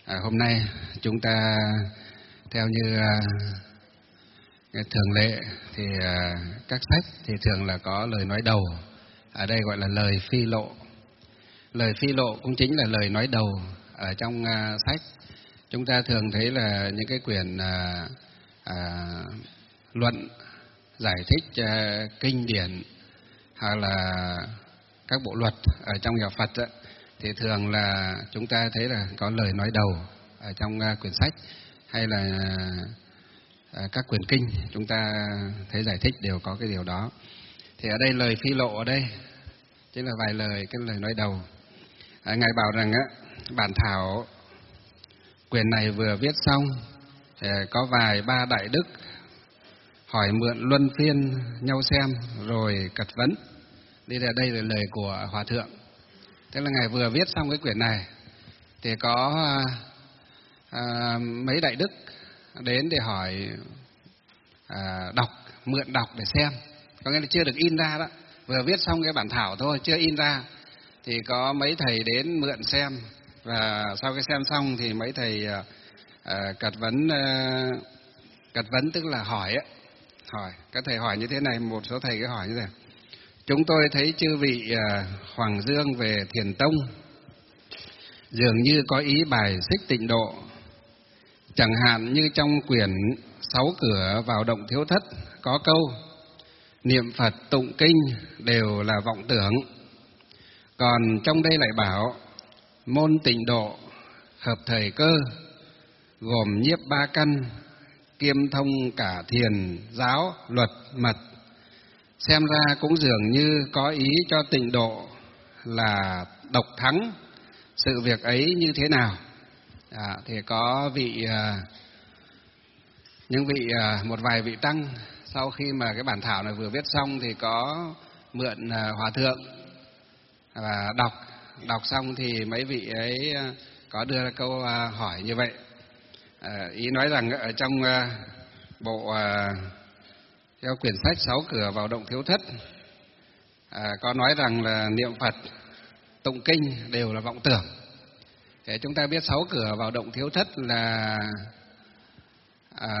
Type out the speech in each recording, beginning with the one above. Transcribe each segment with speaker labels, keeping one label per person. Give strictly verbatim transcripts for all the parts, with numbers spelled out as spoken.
Speaker 1: À, hôm nay chúng ta theo như à, thường lệ thì à, các sách thì thường là có lời nói đầu, ở đây gọi là lời phi lộ. Lời phi lộ cũng chính là lời nói đầu ở trong à, sách. Chúng ta thường thấy là những cái quyển à, à, luận giải thích à, kinh điển hoặc là các bộ luật ở trong nhà Phật ấy, thì thường là chúng ta thấy là có lời nói đầu ở trong uh, quyển sách, hay là uh, các quyển kinh chúng ta thấy giải thích đều có cái điều đó. Thì ở đây lời phi lộ ở đây chính là vài lời cái lời nói đầu. À, ngài bảo rằng á, bản thảo quyển này vừa viết xong, có vài ba đại đức hỏi mượn luân phiên nhau xem rồi cật vấn. Đây là đây là lời của Hòa thượng. Thế là ngài vừa viết xong cái quyển này thì có à, mấy đại đức đến để hỏi à, đọc, mượn đọc để xem. Có nghĩa là chưa được in ra đó, vừa viết xong cái bản thảo thôi, chưa in ra, thì có mấy thầy đến mượn xem. Và sau khi xem xong thì mấy thầy à, cật vấn, à, cật vấn tức là hỏi ấy. Hỏi, các thầy hỏi như thế này, một số thầy cứ hỏi như thế này: chúng tôi thấy chư vị à, Hoàng Dương về Thiền Tông dường như có ý bài xích tịnh độ, chẳng hạn như trong quyển Sáu Cửa vào Động Thiếu Thất có câu niệm Phật tụng kinh đều là vọng tưởng, còn trong đây lại bảo môn tịnh độ hợp thời cơ, gồm nhiếp ba căn, kiêm thông cả thiền, giáo, luật, mật. Xem ra cũng dường như có ý cho tịnh độ là độc thắng, sự việc ấy như thế nào? À, thì có vị à, những vị à, một vài vị tăng sau khi mà cái bản thảo này vừa viết xong thì có mượn à, Hòa thượng và đọc đọc xong thì mấy vị ấy có đưa ra câu à, hỏi như vậy. À, ý nói rằng ở trong à, bộ à, theo quyển sách Sáu Cửa vào Động Thiếu Thất à, có nói rằng là niệm Phật tụng kinh đều là vọng tưởng. Để chúng ta biết Sáu Cửa vào Động Thiếu Thất là à,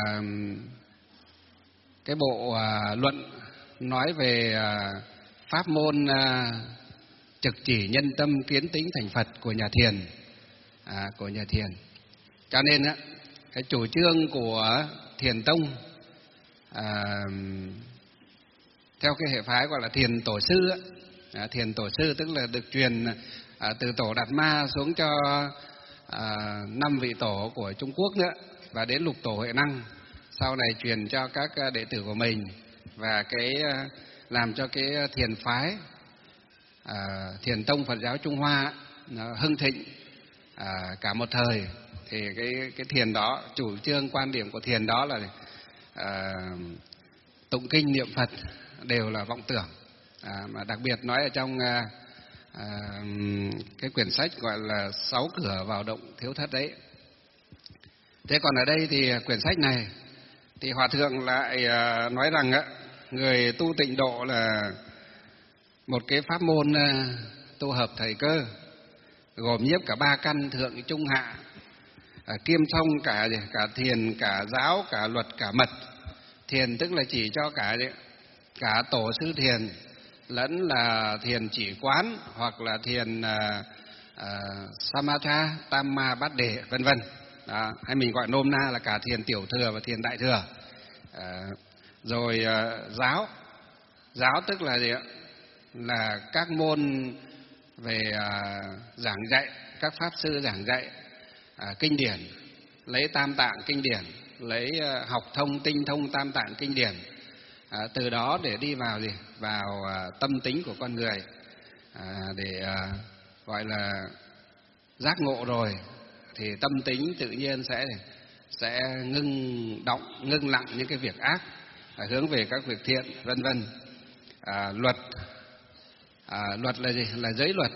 Speaker 1: cái bộ à, luận nói về à, pháp môn à, trực chỉ nhân tâm kiến tính thành Phật của nhà Thiền, à, của nhà Thiền. Cho nên á, cái chủ trương của Thiền Tông à, theo cái hệ phái gọi là Thiền Tổ Sư á, à, Thiền Tổ Sư tức là được truyền à, từ Tổ Đạt Ma xuống cho à, năm vị tổ của Trung Quốc nữa, và đến Lục Tổ Huệ Năng, sau này truyền cho các đệ tử của mình, và cái làm cho cái thiền phái à, Thiền Tông Phật giáo Trung Hoa nó hưng thịnh à, cả một thời. Thì cái cái thiền đó, chủ trương quan điểm của thiền đó là à, tụng kinh niệm Phật đều là vọng tưởng, à, mà đặc biệt nói ở trong à, à, cái quyển sách gọi là Sáu Cửa vào Động Thiếu Thất đấy. Thế còn ở đây thì quyển sách này thì Hòa thượng lại à, nói rằng á, người tu tịnh độ là một cái pháp môn à, tu hợp thời cơ, gồm nhiếp cả ba căn thượng trung hạ, à, kiêm thông cả cả thiền, cả giáo, cả luật, cả mật. Thiền tức là chỉ cho cả cả tổ sư thiền lẫn là thiền chỉ quán, hoặc là thiền à, à, samatha, tam ma, bát đề, vân vân. Hay mình gọi nôm na là cả thiền tiểu thừa và thiền đại thừa. À, rồi à, giáo, giáo tức là gì ạ? Là các môn về à, giảng dạy, các pháp sư giảng dạy à, kinh điển, lấy tam tạng kinh điển, lấy à, học thông tinh thông tam tạng kinh điển, à, từ đó để đi vào gì vào à, tâm tính của con người, à, để à, gọi là giác ngộ rồi thì tâm tính tự nhiên sẽ sẽ ngưng động, ngưng lặng những cái việc ác, à, hướng về các việc thiện, vân vân. À, luật, à, luật là gì? Là giới luật,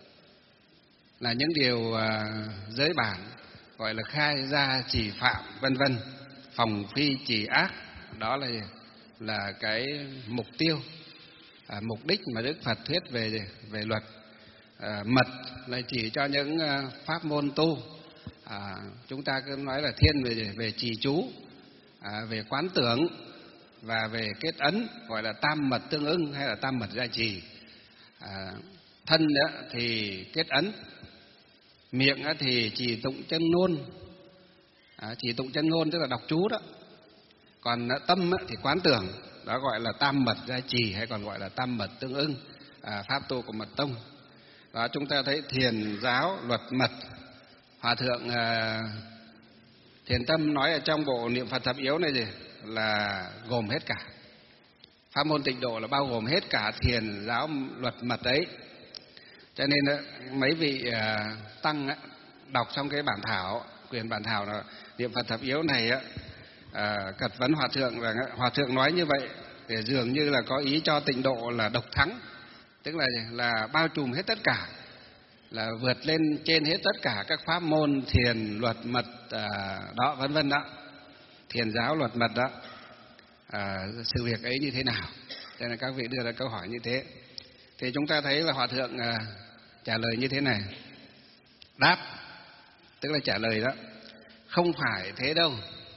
Speaker 1: là những điều à, giới bản, gọi là khai ra chỉ phạm, vân vân, phòng phi trì ác. Đó là là cái mục tiêu, à, mục đích mà Đức Phật thuyết về về luật. À, mật là chỉ cho những à, pháp môn tu À, chúng ta cứ nói là thiên về về trì chú, à, về quán tưởng và về kết ấn, gọi là tam mật tương ưng hay là tam mật gia trì. À, thân đó thì kết ấn, miệng thì trì tụng chân ngôn, à, trì tụng chân ngôn tức là đọc chú đó. Còn tâm thì quán tưởng, đó gọi là tam mật gia trì hay còn gọi là tam mật tương ưng, à, pháp tu của mật tông. Đó, chúng ta thấy thiền giáo luật mật, Hòa thượng à, Thiền Tâm nói ở trong bộ niệm Phật thập yếu này gì là gồm hết cả. Pháp môn tịnh độ là bao gồm hết cả thiền giáo luật mật ấy. Cho nên mấy vị à, tăng đọc trong cái bản thảo, quyển bản thảo là niệm Phật thập yếu này á, à, cật vấn Hòa thượng rằng Hòa thượng nói như vậy để dường như là có ý cho tịnh độ là độc thắng, tức là là bao trùm hết tất cả, là vượt lên trên hết tất cả các pháp môn thiền luật mật à, đó vân vân đó, thiền giáo luật mật đó. À, sự việc ấy như thế nào? Cho nên các vị đưa ra câu hỏi như thế. Thì chúng ta thấy là Hòa thượng à, trả lời như thế này. Đáp, tức là trả lời đó, không phải thế đâu.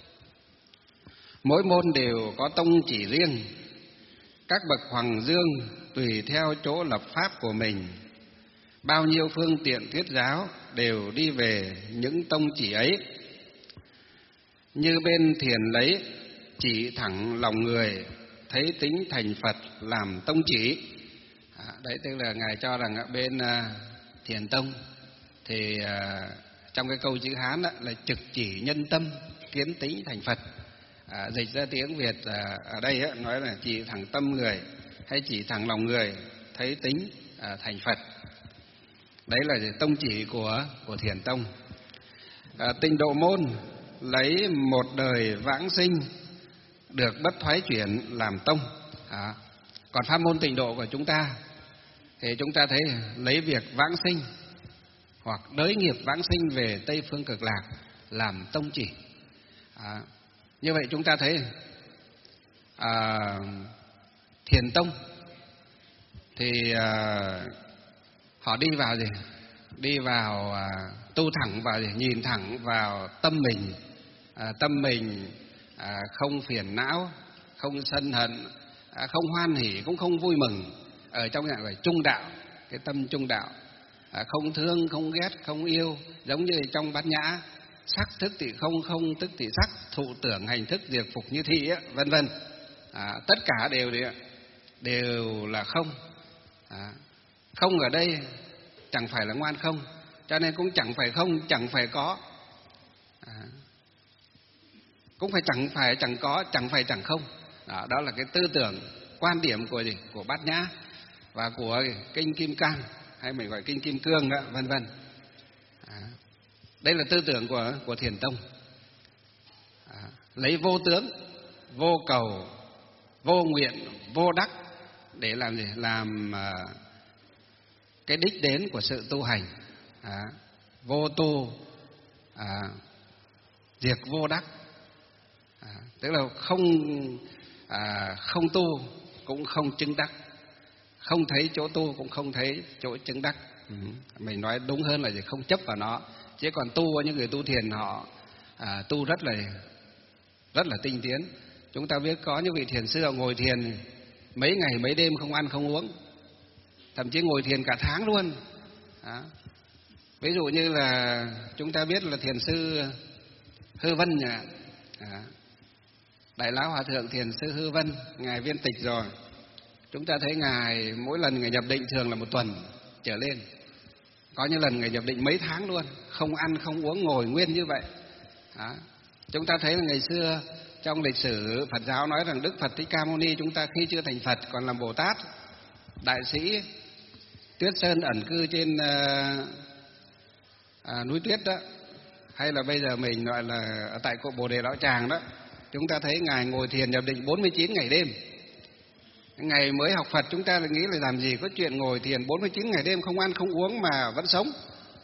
Speaker 1: Mỗi môn đều có tông chỉ riêng. Các bậc hoàng dương tùy theo chỗ lập pháp của mình, bao nhiêu phương tiện thuyết giáo đều đi về những tông chỉ ấy. Như bên thiền lấy chỉ thẳng lòng người, thấy tính thành Phật làm tông chỉ. À, đấy tức là ngài cho rằng ở bên à, thiền tông thì à, trong cái câu chữ Hán đó, là trực chỉ nhân tâm, kiến tính thành Phật. À, dịch ra tiếng Việt à, ở đây á, nói là chỉ thẳng tâm người hay chỉ thẳng lòng người, thấy tính à, thành Phật. Đấy là tông chỉ của của thiền tông. À, tịnh độ môn lấy một đời vãng sinh được bất thoái chuyển làm tông. À, còn pháp môn tịnh độ của chúng ta thì chúng ta thấy lấy việc vãng sinh hoặc đới nghiệp vãng sinh về Tây Phương Cực Lạc làm tông chỉ. À, như vậy chúng ta thấy à, thiền tông thì à, họ đi vào gì? Đi vào à, tu thẳng vào gì? Nhìn thẳng vào tâm mình, à, tâm mình à, không phiền não, không sân hận, à, không hoan hỉ cũng không vui mừng, ở trong dạng là trung đạo, cái tâm trung đạo, à, không thương, không ghét, không yêu, giống như trong Bát Nhã, sắc thức thì không, không tức thì sắc, thụ tưởng hành thức diệt phục như thị á, vân vân. À, tất cả đều đều là không. À, không ở đây chẳng phải là ngoan không, cho nên cũng chẳng phải không, chẳng phải có, à, cũng phải chẳng phải chẳng có, chẳng phải chẳng không. Đó, đó là cái tư tưởng, quan điểm của gì? Của Bát Nhã và của kinh Kim Cang hay mình gọi kinh Kim Cương đó, vân vân. À, đây là tư tưởng của của thiền tông. À, lấy vô tướng, vô cầu, vô nguyện, vô đắc để làm gì? Làm à, cái đích đến của sự tu hành. À, vô tu à, diệt vô đắc. À, tức là không à, không tu cũng không chứng đắc, không thấy chỗ tu cũng không thấy chỗ chứng đắc. Ừ. Mình nói đúng hơn là gì? Không chấp vào nó. Chứ còn tu, những người tu thiền họ à, tu rất là rất là tinh tiến. Chúng ta biết có những vị thiền sư họ ngồi thiền mấy ngày mấy đêm không ăn không uống, thậm chí ngồi thiền cả tháng luôn. Đó. Ví dụ như là chúng ta biết là thiền sư Hư Vân nhỉ? À, Đại Lão Hòa Thượng Thiền sư Hư Vân, ngài viên tịch rồi. Chúng ta thấy ngài mỗi lần ngài nhập định thường là một tuần trở lên, có những lần ngài nhập định mấy tháng luôn, không ăn không uống, ngồi nguyên như vậy. Đó. Chúng ta thấy là ngày xưa trong lịch sử Phật giáo nói rằng Đức Phật Thích Ca Mâu Ni chúng ta khi chưa thành Phật còn làm Bồ Tát, đại sĩ Tuyết Sơn ẩn cư trên à, à, núi Tuyết đó, hay là bây giờ mình gọi là ở tại cội Bồ Đề Đạo Tràng đó, chúng ta thấy ngài ngồi thiền nhập định bốn mươi chín ngày đêm. Ngày mới học Phật chúng ta lại nghĩ là làm gì có chuyện ngồi thiền bốn mươi chín ngày đêm không ăn không uống mà vẫn sống.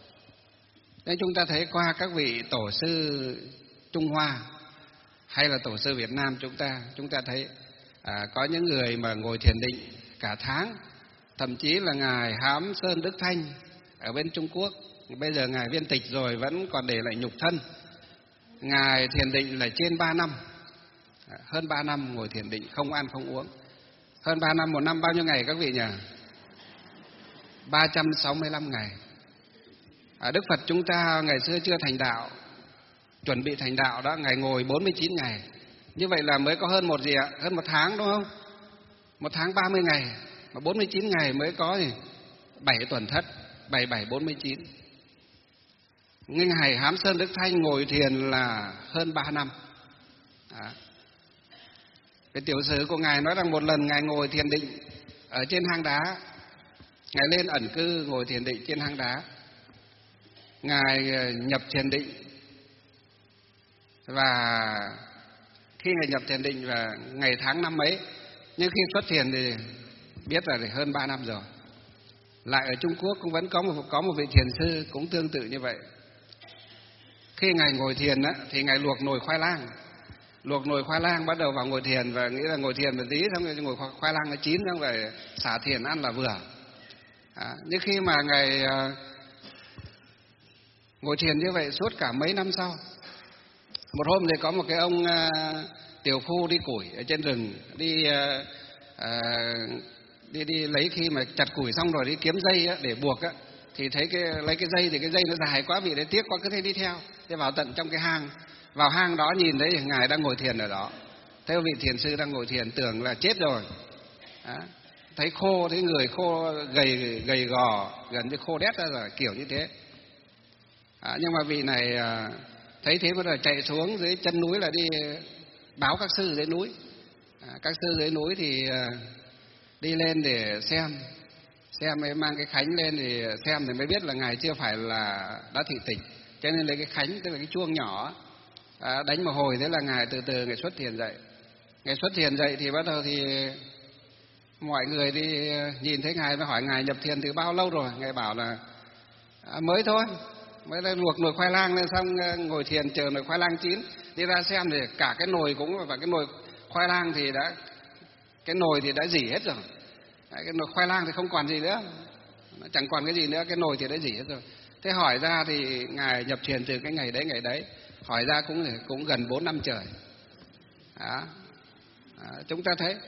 Speaker 1: Nên chúng ta thấy qua các vị tổ sư Trung Hoa hay là tổ sư Việt Nam chúng ta, chúng ta thấy à, có những người mà ngồi thiền định cả tháng, thậm chí là ngài Hám Sơn Đức Thanh ở bên Trung Quốc Bây giờ Ngài viên tịch rồi vẫn còn để lại nhục thân. Ngài thiền định là trên ba năm, hơn ba năm ngồi thiền định không ăn không uống. Hơn ba năm, một năm bao nhiêu ngày các vị nhỉ? ba trăm sáu mươi lăm ngày. À, Đức Phật chúng ta ngày xưa chưa thành đạo, chuẩn bị thành đạo đó, Ngài ngồi bốn mươi chín ngày. Như vậy là mới có hơn một gì ạ? Hơn một tháng đúng không? Một tháng ba mươi ngày, mà bốn mươi chín ngày mới có gì? bảy tuần thất, bảy bảy bốn mươi chín. Ngài Hám Sơn Đức Thanh ngồi thiền là hơn ba năm. Đó. Cái tiểu sử của Ngài nói rằng một lần Ngài ngồi thiền định ở trên hang đá. Ngài lên ẩn cư ngồi thiền định trên hang đá. Ngài nhập thiền định, và khi Ngài nhập thiền định là ngày tháng năm ấy, nhưng khi xuất thiền thì biết là hơn ba năm rồi. Lại ở Trung Quốc cũng vẫn có một có một vị thiền sư cũng tương tự như vậy. Khi Ngài ngồi thiền á, thì Ngài luộc nồi khoai lang. Luộc nồi khoai lang bắt đầu vào ngồi thiền, và nghĩ là ngồi thiền một tí xong rồi ngồi khoai lang nó chín xong rồi xả thiền ăn là vừa. À, nhưng khi mà Ngài uh, ngồi thiền như vậy suốt cả mấy năm sau, một hôm thì có một cái ông uh, tiểu phu đi củi ở trên rừng, đi uh, uh, đi đi lấy, khi mà chặt củi xong rồi đi kiếm dây á, để buộc á, thì thấy cái lấy cái dây thì cái dây nó dài quá, vị đấy tiếc quá, cứ thế đi theo. Thế vào tận trong cái hang, vào hang đó nhìn thấy Ngài đang ngồi thiền ở đó. Thế vị thiền sư đang ngồi thiền tưởng là chết rồi. Đó. Thấy khô, thấy người khô, gầy gầy gò, gần như khô đét ra rồi, kiểu như thế. À, nhưng mà vị này à, thấy thế bắt đầu chạy xuống dưới chân núi là đi báo các sư dưới núi. À, các sư dưới núi thì à, đi lên để xem, xem mới mang cái khánh lên thì xem thì mới biết là Ngài chưa phải là đã thị tịch, cho nên lấy cái khánh, tức là cái chuông nhỏ, à, đánh một hồi, thế là Ngài từ từ Ngài xuất thiền dậy. Ngài xuất thiền dậy thì bắt đầu thì mọi người đi nhìn thấy Ngài mới hỏi Ngài nhập thiền từ bao lâu rồi. Ngài bảo là à, mới thôi, mới là luộc nồi khoai lang lên xong ngồi thiền chờ nồi khoai lang chín. Đi ra xem thì cả cái nồi cũng, và cái nồi khoai lang thì đã, cái nồi thì đã rỉ hết rồi. Đấy, cái nồi khoai lang thì không còn gì nữa, nó chẳng còn cái gì nữa, cái nồi thì đã rỉ hết rồi. Thế hỏi ra thì Ngài nhập thiền từ cái ngày đấy ngày đấy, hỏi ra cũng cũng gần bốn năm trời. Đó. Đó, chúng ta thấy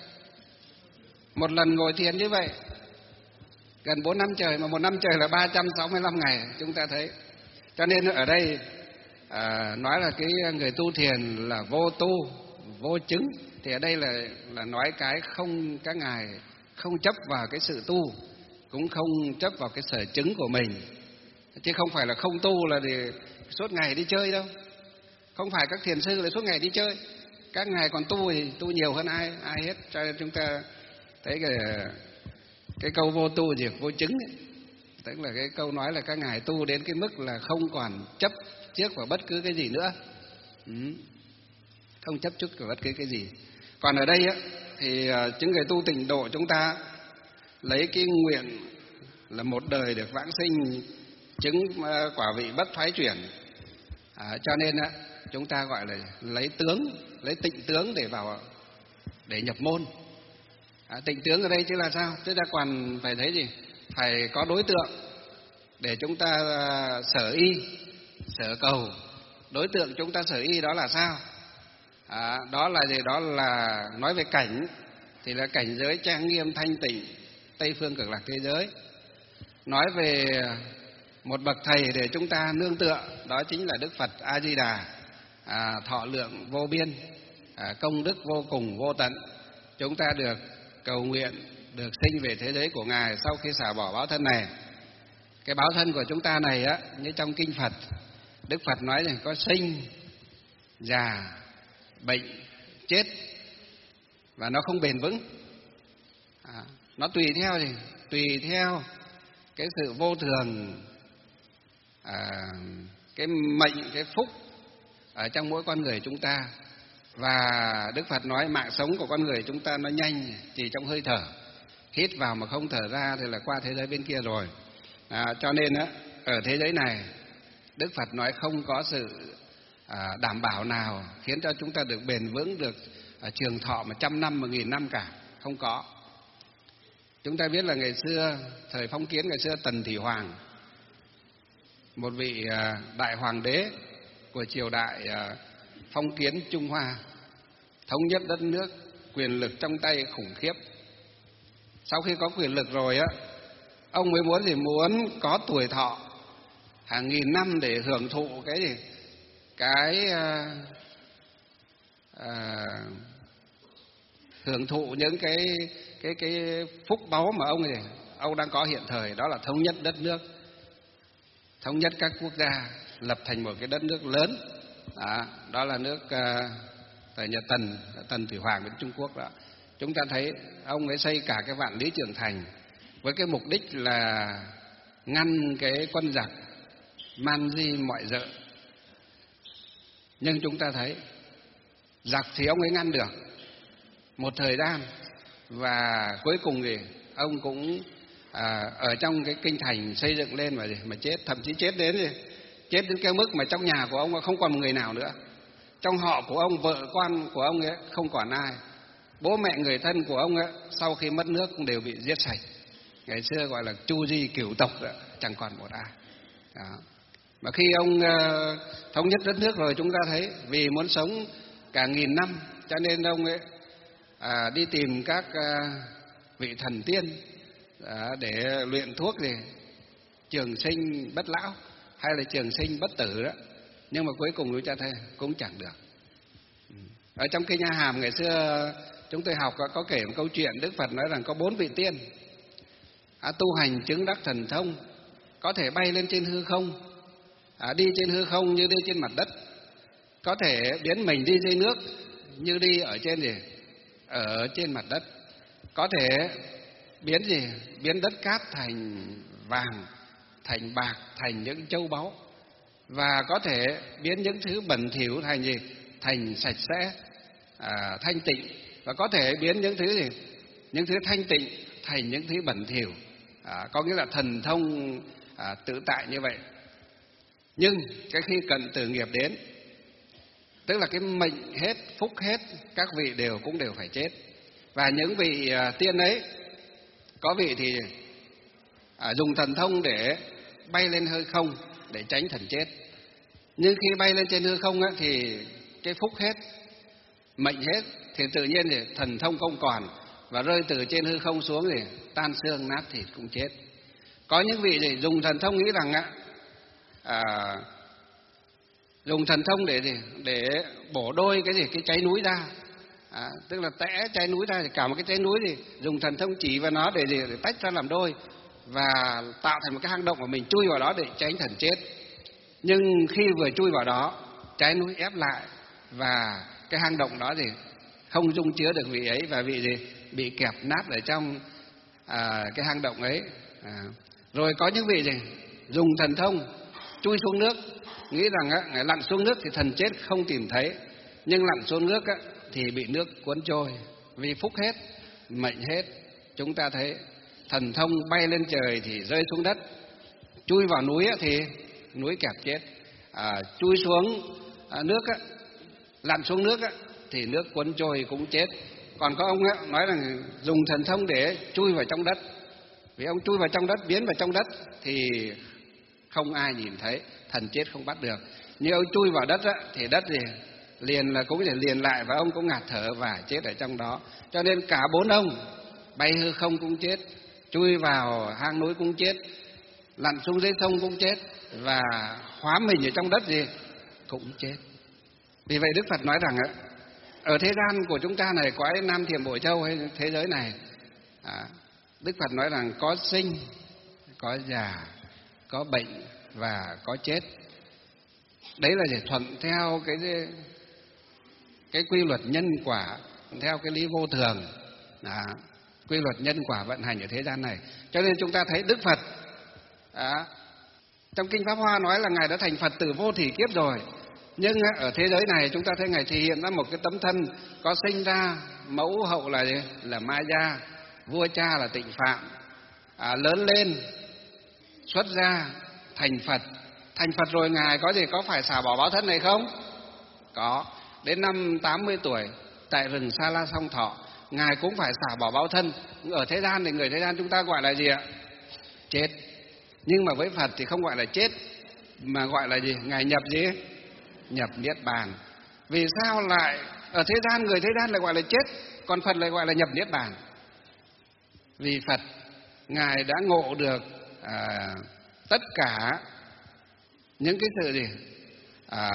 Speaker 1: một lần ngồi thiền như vậy gần bốn năm trời, mà một năm trời là ba trăm sáu mươi lăm ngày, chúng ta thấy. Cho nên ở đây à, nói là cái người tu thiền là vô tu, vô chứng, thì ở đây là là nói cái không, các ngài không chấp vào cái sự tu, cũng không chấp vào cái sở chứng của mình, chứ không phải là không tu là để suốt ngày đi chơi đâu. Không phải các thiền sư là suốt ngày đi chơi, các ngài còn tu thì tu nhiều hơn ai ai hết. Cho nên chúng ta thấy cái cái câu vô tu diệt vô chứng ấy, tức là cái câu nói là các ngài tu đến cái mức là không còn chấp trước vào bất cứ cái gì nữa, ừ. không chấp trước vào bất cứ cái gì. Còn ở đây á, thì những người tu tịnh độ chúng ta lấy cái nguyện là một đời được vãng sinh, chứng quả vị bất thoái chuyển, à, cho nên á, chúng ta gọi là lấy tướng, lấy tịnh tướng để vào để nhập môn. À, tịnh tướng ở đây chứ là sao? Chúng ta còn phải thấy gì? Phải có đối tượng để chúng ta sở y, sở cầu. Đối tượng chúng ta sở y đó là sao? À, đó là gì? Đó là nói về cảnh, thì là cảnh giới trang nghiêm thanh tịnh Tây phương cực lạc thế giới. Nói về một bậc thầy để chúng ta nương tựa, đó chính là Đức Phật A Di Đà, à, thọ lượng vô biên, à, công đức vô cùng vô tận. Chúng ta được cầu nguyện được sinh về thế giới của Ngài sau khi xả bỏ báo thân này. Cái báo thân của chúng ta này á, như trong kinh Phật, Đức Phật nói rằng có sinh, già, bệnh, chết, và nó không bền vững. À, nó tùy theo gì? Tùy theo cái sự vô thường, à, cái mệnh, cái phúc ở trong mỗi con người chúng ta. Và Đức Phật nói mạng sống của con người chúng ta nó nhanh, chỉ trong hơi thở, hít vào mà không thở ra thì là qua thế giới bên kia rồi. À, cho nên á, ở thế giới này Đức Phật nói không có sự à, đảm bảo nào khiến cho chúng ta được bền vững, được à, trường thọ mà trăm năm, một nghìn năm cả, không có. Chúng ta biết là ngày xưa thời phong kiến, ngày xưa Tần Thủy Hoàng một vị đại hoàng đế của triều đại phong kiến Trung Hoa, thống nhất đất nước, quyền lực trong tay khủng khiếp. Sau khi có quyền lực rồi á, ông mới muốn gì? Muốn có tuổi thọ hàng nghìn năm để hưởng thụ cái gì? Cái à, à, hưởng thụ những cái cái cái phúc báu mà ông này ông đang có hiện thời, đó là thống nhất đất nước, thống nhất các quốc gia, lập thành một cái đất nước lớn. Đó, đó là nước uh, thời nhà Tần, Tần Thủy Hoàng bên Trung Quốc đó. Chúng ta thấy ông ấy xây cả cái Vạn Lý Trường Thành với cái mục đích là ngăn cái quân giặc man di mọi dợ. Nhưng chúng ta thấy giặc thì ông ấy ngăn được một thời gian, và cuối cùng thì ông cũng à, ở trong cái kinh thành xây dựng lên mà mà chết, thậm chí chết đến gì? Chết đến cái mức mà trong nhà của ông không còn một người nào nữa, trong họ của ông, vợ con của ông ấy không còn ai, bố mẹ người thân của ông ấy sau khi mất nước cũng đều bị giết sạch. Ngày xưa gọi là chu di cửu tộc đó, chẳng còn một ai đó. Mà khi ông uh, thống nhất đất nước rồi, chúng ta thấy vì muốn sống cả nghìn năm cho nên ông ấy à, đi tìm các uh, vị thần tiên à, để luyện thuốc gì trường sinh bất lão hay là trường sinh bất tử đó. Nhưng mà cuối cùng chúng ta thấy cũng chẳng được. Ở trong kinh A Hàm ngày xưa chúng tôi học có, có kể một câu chuyện Đức Phật nói rằng có bốn vị tiên à, tu hành chứng đắc thần thông, có thể bay lên trên hư không, à, đi trên hư không như đi trên mặt đất, có thể biến mình đi dưới nước như đi ở trên gì ở trên mặt đất, có thể biến gì biến đất cát thành vàng, thành bạc, thành những châu báu, và có thể biến những thứ bẩn thỉu thành gì thành sạch sẽ, à, thanh tịnh, và có thể biến những thứ gì những thứ thanh tịnh thành những thứ bẩn thỉu, à, có nghĩa là thần thông à, tự tại như vậy. Nhưng cái khi cận tử nghiệp đến, tức là cái mệnh hết, phúc hết, các vị đều cũng đều phải chết. Và những vị à, tiên ấy, có vị thì à, dùng thần thông để bay lên hư không để tránh thần chết. Nhưng khi bay lên trên hư không á, thì cái phúc hết, mệnh hết, thì tự nhiên thì thần thông không còn, và rơi từ trên hư không xuống thì tan xương nát thịt cũng chết. Có những vị thì dùng thần thông nghĩ rằng á, à, dùng thần thông để gì để bổ đôi cái gì cái cháy núi ra, à, tức là tẽ cháy núi ra, thì cả một cái cháy núi thì dùng thần thông chỉ vào nó để gì để tách ra làm đôi và tạo thành một cái hang động của mình, chui vào đó để tránh thần chết. Nhưng khi vừa chui vào đó, trái núi ép lại và cái hang động đó thì không dung chứa được vị ấy, và vị gì bị kẹp nát ở trong à, cái hang động ấy. À, rồi có những vị gì dùng thần thông chui xuống nước, nghĩ rằng á, ngày lặn xuống nước thì thần chết không tìm thấy, nhưng lặn xuống nước á, thì bị nước cuốn trôi, vì phúc hết, mệnh hết. Chúng ta thấy thần thông bay lên trời thì rơi xuống đất, chui vào núi á, thì núi kẹp chết, à, chui xuống à, nước á, lặn xuống nước á, thì nước cuốn trôi cũng chết. Còn có ông á, nói rằng dùng thần thông để chui vào trong đất, vì ông chui vào trong đất, biến vào trong đất thì không ai nhìn thấy, thần chết không bắt được. Nhưng ông chui vào đất á, thì đất thì liền là cũng thể liền lại, và ông cũng ngạt thở và chết ở trong đó. Cho nên cả bốn ông bay hư không cũng chết, chui vào hang núi cũng chết, lặn xuống dưới sông cũng chết, và hóa mình ở trong đất gì cũng chết. Vì vậy Đức Phật nói rằng á, ở thế gian của chúng ta này, cõi Nam Thiểm Bội Châu hay thế giới này, à, Đức Phật nói rằng có sinh, có già, có bệnh và có chết. Đấy là để thuận theo cái cái quy luật nhân quả, theo cái lý vô thường, à, quy luật nhân quả vận hành ở thế gian này. Cho nên chúng ta thấy Đức Phật à, trong Kinh Pháp Hoa nói là Ngài đã thành Phật từ vô thỉ kiếp rồi. Nhưng ở thế giới này chúng ta thấy Ngài thể hiện ra một cái tấm thân có sinh ra, mẫu hậu là gì? Là Ma Gia, vua cha là Tịnh Phạm, à, lớn lên, xuất gia, thành Phật. Thành Phật rồi Ngài có gì có phải xả bỏ báo thân này không? Có. Đến năm tám mươi tuổi, tại rừng Sa La Song Thọ, Ngài cũng phải xả bỏ báo thân. Ở thế gian thì người thế gian chúng ta gọi là gì ạ? Chết. Nhưng mà với Phật thì không gọi là chết, mà gọi là gì? Ngài nhập gì? Nhập niết bàn. Vì sao lại ở thế gian, người thế gian lại gọi là chết, còn Phật lại gọi là nhập niết bàn? Vì Phật Ngài đã ngộ được à, tất cả những cái sự gì à,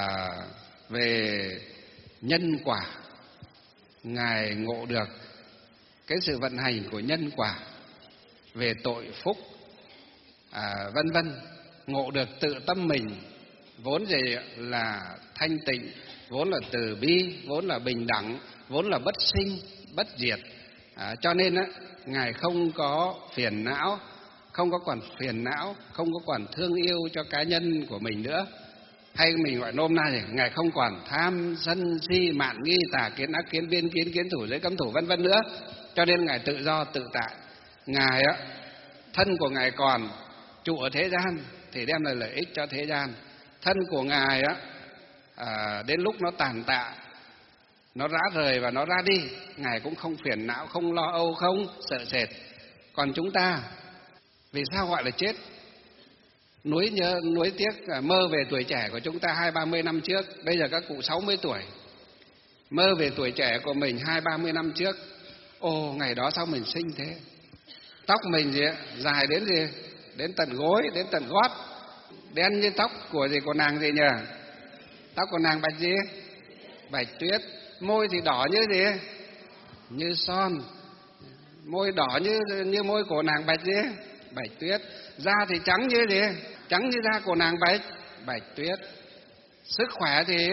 Speaker 1: về nhân quả. Ngài ngộ được cái sự vận hành của nhân quả, về tội phúc à, vân vân. Ngộ được tự tâm mình vốn gì là thanh tịnh, vốn là từ bi, vốn là bình đẳng, vốn là bất sinh bất diệt. À, cho nên á, Ngài không có phiền não, không có còn phiền não, không có còn thương yêu cho cá nhân của mình nữa. Hay mình gọi nôm na thì Ngài không còn tham sân si mạn nghi tà kiến ác kiến biên kiến kiến thủ giới cấm thủ vân vân nữa. Cho nên Ngài tự do tự tại. Ngài á, thân của Ngài còn trụ ở thế gian thì đem lại lợi ích cho thế gian. Thân của Ngài á, à, đến lúc nó tàn tạ, nó rã rời và nó ra đi, Ngài cũng không phiền não, không lo âu, không sợ sệt. Còn chúng ta, vì sao gọi là chết? Nuối nhớ, nuối tiếc mơ về tuổi trẻ của chúng ta hai ba mươi năm trước. Bây giờ các cụ sáu mươi tuổi, mơ về tuổi trẻ của mình hai ba mươi năm trước. Ồ, ngày đó sao mình xinh thế? Tóc mình gì dài đến gì? Đến tận gối, đến tận gót, đen như tóc của gì của nàng gì nhỉ? Tóc của nàng bạch gì? Bạch tuyết. Môi thì đỏ như gì? Như son. Môi đỏ như như môi của nàng bạch gì? Bạch tuyết. Da thì trắng như gì? Trắng như da của nàng bạch bạch tuyết. Sức khỏe thì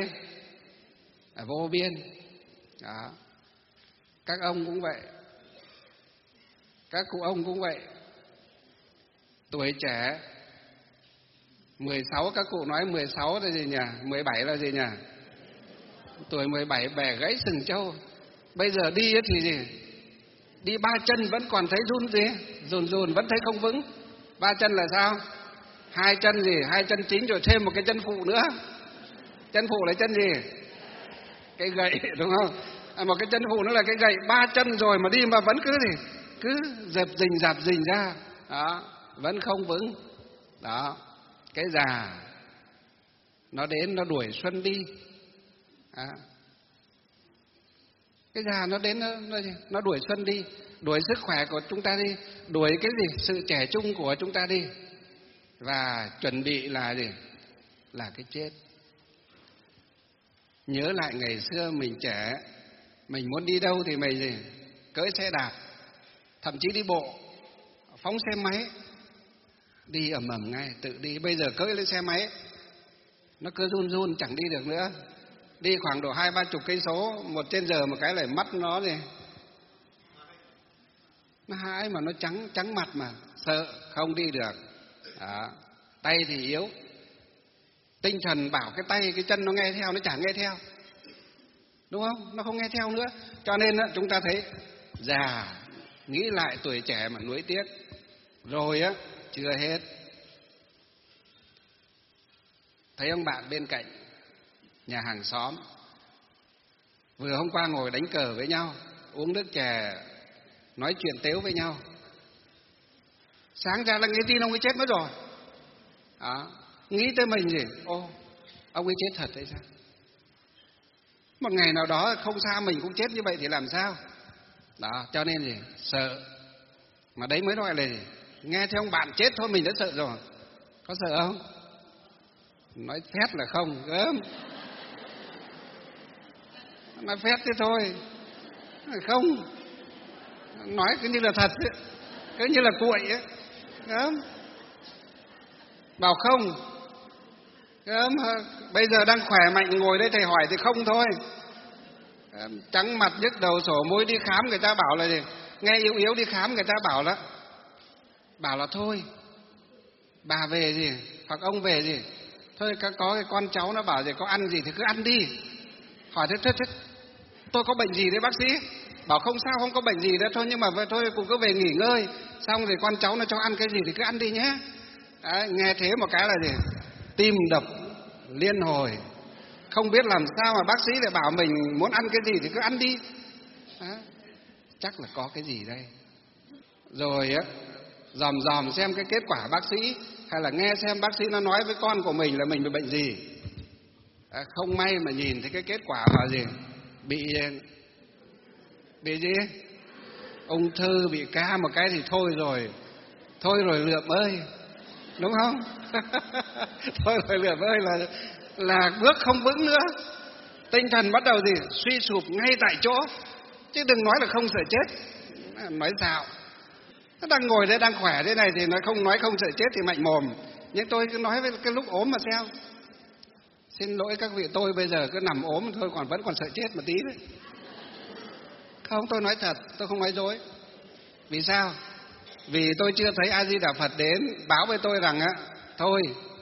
Speaker 1: vô biên. Đó. Các ông cũng vậy, các cụ ông cũng vậy. Tuổi trẻ mười sáu, các cụ nói mười sáu là gì nhỉ? mười bảy là gì nhỉ? Tuổi mười bảy bẻ gãy sừng trâu. Bây giờ đi thì gì? Đi ba chân vẫn còn thấy run gì? Run run vẫn thấy không vững. Ba chân là sao? Hai chân gì? Hai chân chính rồi thêm một cái chân phụ nữa. Chân phụ là chân gì? Cái gậy, đúng không? À, một cái chân phụ nữa là cái gậy. Ba chân rồi mà đi mà vẫn cứ gì? Cứ dẹp dình dạp dình ra. Đó, vẫn không vững. Đó, cái già nó đến nó đuổi xuân đi. À, cái già nó đến nó, nó, nó đuổi xuân đi, đuổi sức khỏe của chúng ta đi, đuổi cái gì? Sự trẻ trung của chúng ta đi. Và chuẩn bị là gì? Là cái chết. Nhớ lại ngày xưa mình trẻ, mình muốn đi đâu thì mình gì? Cưỡi xe đạp, thậm chí đi bộ, phóng xe máy, đi ầm ầm ngay, tự đi. Bây giờ cưỡi lên xe máy, nó cứ run run chẳng đi được nữa. Đi khoảng độ hai ba chục cây số một trên giờ một cái lại mắt nó gì? Nó hãi mà nó trắng trắng mặt mà sợ không đi được. Đó. Tay thì yếu, tinh thần bảo cái tay cái chân nó nghe theo, nó chẳng nghe theo, đúng không? Nó không nghe theo nữa. Cho nên á, chúng ta thấy già, nghĩ lại tuổi trẻ mà nuối tiếc. Rồi á, chưa hết, thấy ông bạn bên cạnh, nhà hàng xóm, vừa hôm qua ngồi đánh cờ với nhau, uống nước chè, nói chuyện tếu với nhau. Sáng ra là nghe tin ông ấy chết mất rồi. Đó. Nghĩ tới mình gì? Ô, ông ấy chết thật hay sao? Một ngày nào đó không xa mình cũng chết như vậy thì làm sao? Đó, cho nên gì? Sợ. Mà đấy mới nói là gì? Nghe theo ông bạn chết thôi mình đã sợ rồi. Có sợ không? Nói phét là không, gớm. Nói phét thế thôi. Không. Nói cứ như là thật ấy. Cứ như là cuội ấy. Gớm. Bảo không. Gớm. Bây giờ đang khỏe mạnh ngồi đây thầy hỏi thì không thôi. Gớm. Trắng mặt nhức đầu sổ mũi, đi khám người ta bảo là gì? Nghe yếu yếu đi khám người ta bảo là Bảo là thôi, bà về gì? Hoặc ông về gì? Thôi có cái con cháu nó bảo gì? Có ăn gì thì cứ ăn đi. Hỏi thế, thế, thế tôi có bệnh gì đấy bác sĩ? Bảo không sao, không có bệnh gì đấy. Thôi nhưng mà thôi cũng cứ về nghỉ ngơi. Xong rồi con cháu nó cho ăn cái gì thì cứ ăn đi nhé. Đấy, nghe thế một cái là gì? Tim đập liên hồi. Không biết làm sao mà bác sĩ lại bảo mình muốn ăn cái gì thì cứ ăn đi. Đấy, chắc là có cái gì đây. Rồi á, dòm dòm xem cái kết quả bác sĩ hay là nghe xem bác sĩ nó nói với con của mình là mình bị bệnh gì. À, không may mà nhìn thấy cái kết quả là gì? Bị bị gì? Ung thư, bị ca một cái thì thôi rồi. Thôi rồi Lượm ơi, đúng không? Thôi rồi Lượm ơi là là bước không vững nữa. Tinh thần bắt đầu gì? Suy sụp ngay tại chỗ. Chứ đừng nói là không sợ chết. Nói sao? Nó đang ngồi đây đang khỏe thế này thì nói không nói không sợ chết thì mạnh mồm. Nhưng tôi cứ nói với cái lúc ốm mà xem. Xin lỗi các vị, tôi bây giờ cứ nằm ốm thôi còn vẫn còn sợ chết một tí đấy. Không, tôi nói thật, tôi không nói dối. Vì sao? Vì tôi chưa thấy A Di Đà Phật đến báo với tôi rằng á, thôi,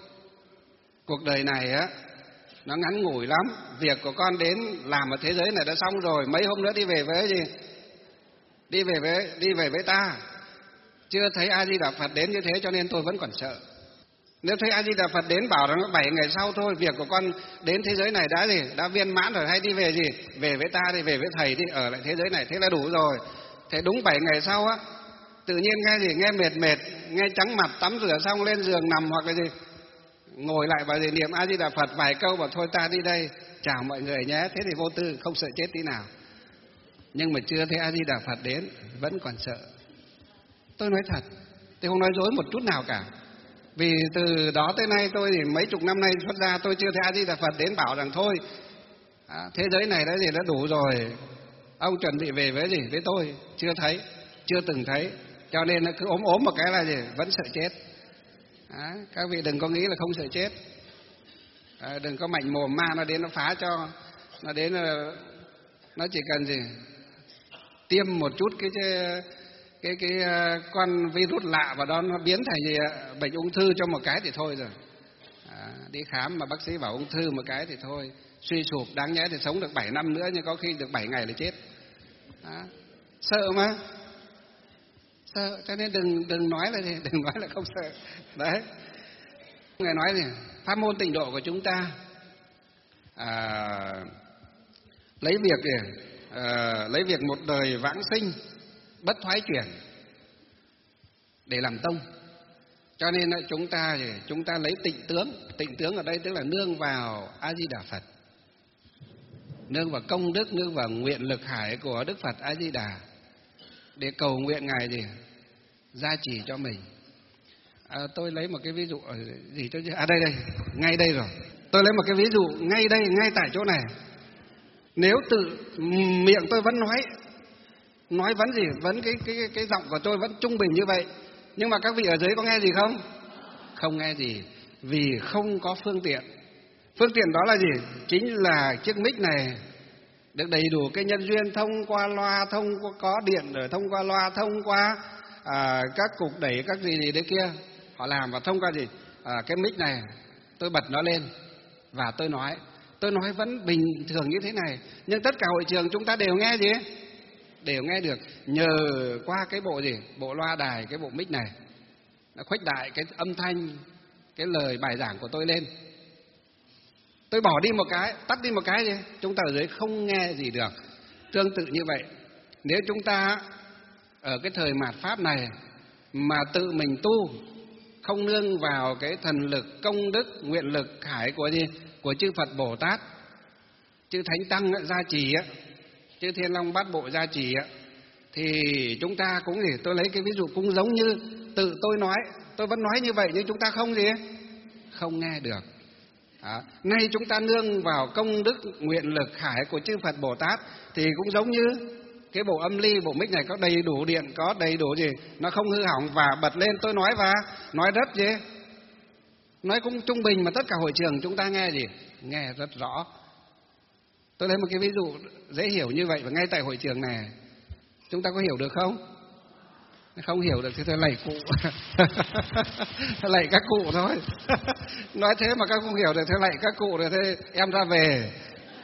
Speaker 1: cuộc đời này á nó ngắn ngủi lắm, việc của con đến làm ở thế giới này đã xong rồi, mấy hôm nữa đi về với gì? Đi về với đi về với ta. Chưa thấy A Di Đà Phật đến như thế cho nên tôi vẫn còn sợ. Nếu thấy A Di Đà Phật đến bảo rằng bảy ngày sau thôi, việc của con đến thế giới này đã gì? Đã viên mãn rồi, hay đi về gì? Về với ta đi, về với thầy đi, ở lại thế giới này thế là đủ rồi. Thế đúng bảy ngày sau á, tự nhiên nghe gì? Nghe mệt mệt, nghe trắng mặt, tắm rửa xong lên giường nằm hoặc là gì? Ngồi lại và gì niệm A Di Đà Phật vài câu bảo thôi ta đi đây, chào mọi người nhé, thế thì vô tư, không sợ chết tí nào. Nhưng mà chưa thấy A Di Đà Phật đến vẫn còn sợ. Tôi nói thật, tôi không nói dối một chút nào cả. Vì từ đó tới nay tôi thì mấy chục năm nay xuất gia, tôi chưa thấy A Di Đà Phật đến bảo rằng thôi à, thế giới này đã gì đã đủ rồi, ông chuẩn bị về với gì với tôi, chưa thấy, chưa từng thấy. Cho nên cứ ốm ốm một cái là gì vẫn sợ chết. À, các vị đừng có nghĩ là không sợ chết. À, đừng có mạnh mồm ma nó đến nó phá cho, nó đến nó chỉ cần gì tiêm một chút cái cái cái con virus lạ vào đó nó biến thành gì bệnh ung thư cho một cái thì thôi rồi. À, đi khám mà bác sĩ bảo ung thư một cái thì thôi, suy sụp, đáng nhẽ thì sống được bảy năm nữa nhưng có khi được bảy ngày là chết. À, sợ mà, sợ, cho nên đừng đừng nói là gì, đừng nói là không sợ. Đấy, ngài nói gì pháp môn tịnh độ của chúng ta à, lấy việc gì à, lấy việc một đời vãng sinh bất thoái chuyển để làm tông. Cho nên chúng ta thì chúng ta lấy tịnh tướng. Tịnh tướng ở đây tức là nương vào A Di Đà Phật, nương vào công đức, nương vào nguyện lực hải của Đức Phật A Di Đà để cầu nguyện ngài gì gia trì cho mình. À, tôi lấy một cái ví dụ ở gì cho à đây đây ngay đây rồi. Tôi lấy một cái ví dụ ngay đây, ngay tại chỗ này. Nếu tự miệng tôi vẫn nói nói vẫn gì vẫn cái cái cái giọng của tôi vẫn trung bình như vậy, nhưng mà các vị ở dưới có nghe gì không? Không nghe gì, vì không có phương tiện. Phương tiện đó là gì? Chính là chiếc mic này được đầy đủ cái nhân duyên thông qua loa, thông qua có điện rồi thông qua loa, thông qua à, các cục đẩy các gì gì đấy kia họ làm, và thông qua gì à, cái mic này tôi bật nó lên và tôi nói tôi nói vẫn bình thường như thế này, nhưng tất cả hội trường chúng ta đều nghe gì đều nghe được nhờ qua cái bộ gì bộ loa đài, cái bộ mic này nó khuếch đại cái âm thanh, cái lời bài giảng của tôi lên. Tôi bỏ đi một cái, tắt đi một cái gì chúng ta ở dưới không nghe gì được. Tương tự như vậy, nếu chúng ta ở cái thời mạt pháp này mà tự mình tu, không nương vào cái thần lực, công đức, nguyện lực khải của gì của chư Phật Bồ Tát, chư Thánh Tăng ấy, gia trì á, chư Thiên Long Bát Bộ gia trì á, thì chúng ta cũng gì tôi lấy cái ví dụ cũng giống như tự tôi nói, tôi vẫn nói như vậy nhưng chúng ta không gì không nghe được. À, nay chúng ta nương vào công đức nguyện lực khải của chư Phật Bồ Tát thì cũng giống như cái bộ âm ly, bộ mic này có đầy đủ điện, có đầy đủ gì, nó không hư hỏng và bật lên tôi nói và nói rất gì, nói cũng trung bình mà tất cả hội trường chúng ta nghe gì, nghe rất rõ. Tôi lấy một cái ví dụ dễ hiểu như vậy và ngay tại hội trường này chúng ta có hiểu được không? Không hiểu được thì thôi lạy cụ. Lạy các cụ thôi. Nói thế mà các không hiểu được, thôi lạy các cụ rồi thế em ra về.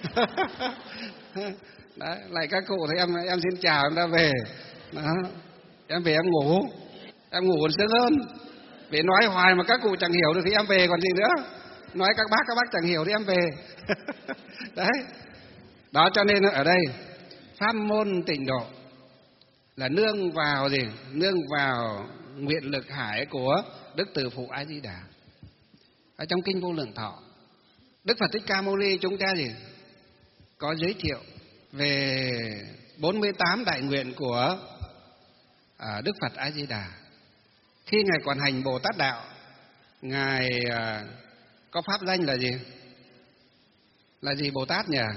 Speaker 1: Đấy, lạy các cụ thì em em xin chào, em ra về. Đó. Em về em ngủ, em ngủ còn sướng hơn. Vì nói hoài mà các cụ chẳng hiểu được thì em về còn gì nữa. Nói các bác các bác chẳng hiểu thì em về. Đấy. Đó cho nên ở đây pháp môn tịnh độ là nương vào gì? Nương vào nguyện lực hải của Đức Từ Phụ A Di Đà. Ở trong kinh Vô Lượng Thọ, Đức Phật Thích Ca Mâu Ni chúng ta gì có giới thiệu về bốn mươi tám đại nguyện của à, Đức Phật A Di Đà. Khi ngài còn hành Bồ Tát đạo, ngài à, có pháp danh là gì? Là gì Bồ Tát nhỉ?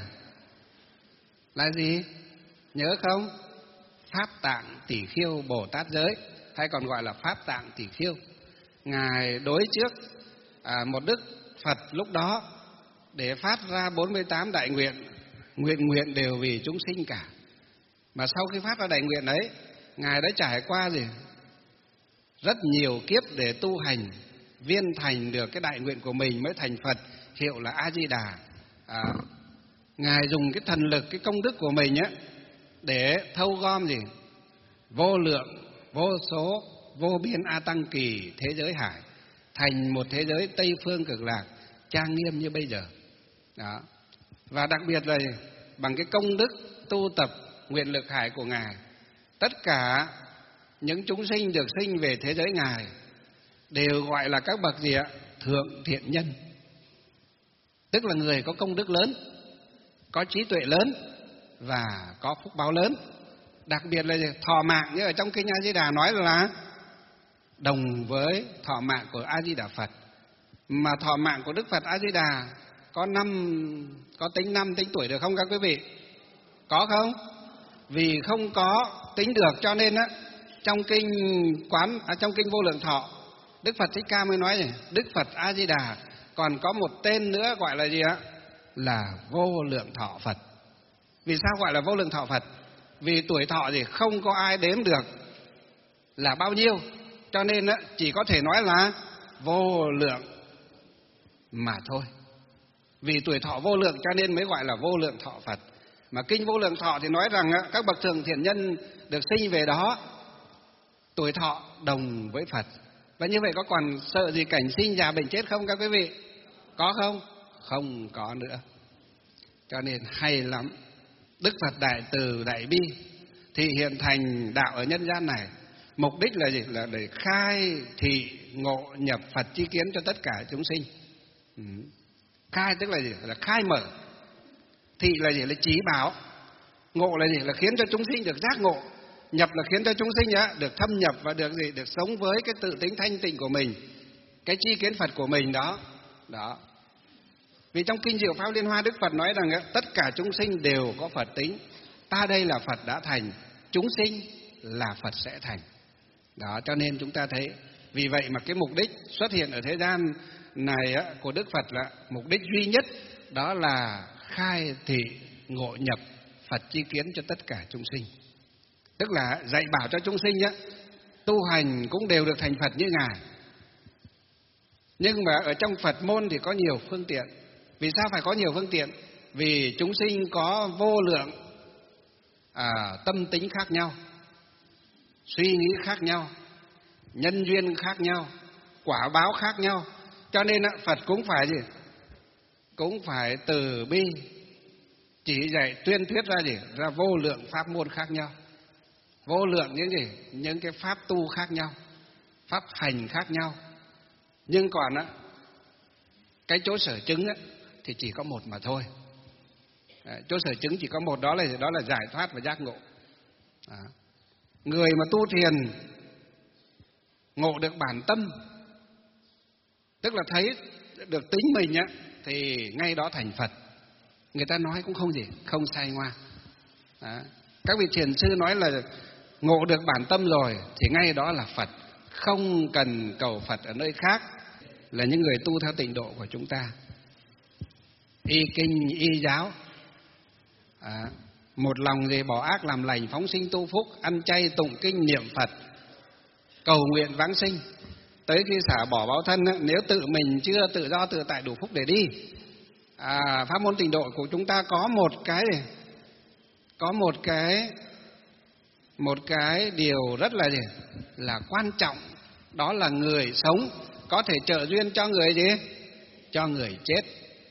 Speaker 1: Là gì? Nhớ không? Pháp Tạng Tỷ Khiêu Bồ Tát Giới, hay còn gọi là Pháp Tạng Tỷ Khiêu. Ngài đối trước à, một Đức Phật lúc đó để phát ra bốn mươi tám đại nguyện, nguyện nguyện đều vì chúng sinh cả. Mà sau khi phát ra đại nguyện ấy, ngài đã trải qua gì? Rất nhiều kiếp để tu hành, viên thành được cái đại nguyện của mình mới thành Phật, hiệu là A Di Đà. À, ngài dùng cái thần lực, cái công đức của mình á để thâu gom gì? Vô lượng, vô số, vô biên A Tăng Kỳ thế giới hải, thành một thế giới Tây Phương Cực Lạc trang nghiêm như bây giờ. Đó. Và đặc biệt là bằng cái công đức tu tập nguyện lực hải của ngài, tất cả những chúng sinh được sinh về thế giới ngài đều gọi là các bậc gì ạ? Thượng thiện nhân. Tức là người có công đức lớn, có trí tuệ lớn và có phúc báo lớn. Đặc biệt là thọ mạng, như ở trong kinh A Di Đà nói là đồng với thọ mạng của A Di Đà Phật. Mà thọ mạng của Đức Phật A Di Đà có năm, có tính năm tính tuổi được không các quý vị? Có không? Vì không có tính được cho nên á, trong kinh quán à, trong kinh Vô Lượng Thọ, Đức Phật Thích Ca mới nói này, Đức Phật A Di Đà còn có một tên nữa gọi là gì ạ? Là Vô Lượng Thọ Phật. Vì sao gọi là Vô Lượng Thọ Phật? Vì tuổi thọ thì không có ai đếm được là bao nhiêu, cho nên á, chỉ có thể nói là vô lượng mà thôi. Vì tuổi thọ vô lượng cho nên mới gọi là Vô Lượng Thọ Phật. Mà kinh Vô Lượng Thọ thì nói rằng á, các bậc thượng thiện nhân được sinh về đó tuổi thọ đồng với Phật. Và như vậy có còn sợ gì cảnh sinh già bệnh chết không các quý vị? Có không? Không có nữa. Cho nên hay lắm. Đức Phật Đại Từ Đại Bi thì hiện thành đạo ở nhân gian này, mục đích là gì? Là để khai thị ngộ nhập Phật chi kiến cho tất cả chúng sinh. Ừ. Khai tức là gì? Là khai mở. Thị là gì? Là chỉ bảo. Ngộ là gì? Là khiến cho chúng sinh được giác ngộ. Nhập là khiến cho chúng sinh á, được thâm nhập và được gì? Được sống với cái tự tính thanh tịnh của mình, cái chi kiến Phật của mình đó. Đó. Vì trong kinh Diệu Pháp Liên Hoa, Đức Phật nói rằng á, tất cả chúng sinh đều có Phật tính. Ta đây là Phật đã thành, chúng sinh là Phật sẽ thành. Đó, cho nên chúng ta thấy, vì vậy mà cái mục đích xuất hiện ở thế gian này á, của Đức Phật là mục đích duy nhất, đó là khai thị ngộ nhập Phật chi kiến cho tất cả chúng sinh. Tức là dạy bảo cho chúng sinh á, tu hành cũng đều được thành Phật như Ngài. Nhưng mà ở trong Phật môn thì có nhiều phương tiện. Vì sao phải có nhiều phương tiện? Vì chúng sinh có vô lượng à, tâm tính khác nhau, suy nghĩ khác nhau, nhân duyên khác nhau, quả báo khác nhau. Cho nên Phật cũng phải gì? Cũng phải từ bi chỉ dạy tuyên thuyết ra gì? Ra vô lượng pháp môn khác nhau. Vô lượng những gì? Những cái pháp tu khác nhau, pháp hành khác nhau. Nhưng còn á, cái chỗ sở chứng á, thì chỉ có một mà thôi. À, chỗ sở chứng chỉ có một, đó là đó là giải thoát và giác ngộ. À, người mà tu thiền ngộ được bản tâm, tức là thấy được tính mình á, thì ngay đó thành Phật. Người ta nói cũng không gì, không sai ngoa. À, các vị thiền sư nói là ngộ được bản tâm rồi thì ngay đó là Phật, không cần cầu Phật ở nơi khác, là những người tu theo tịnh độ của chúng ta. Y kinh, y giáo, à, một lòng thì bỏ ác làm lành, phóng sinh tu phúc, ăn chay tụng kinh niệm Phật, cầu nguyện vãng sinh. Tới khi xả bỏ báo thân, nếu tự mình chưa tự do tự tại đủ phúc để đi. À, pháp môn tịnh độ của chúng ta có một cái có một cái một cái điều rất là gì? Là quan trọng, đó là người sống có thể trợ duyên cho người gì? Cho người chết.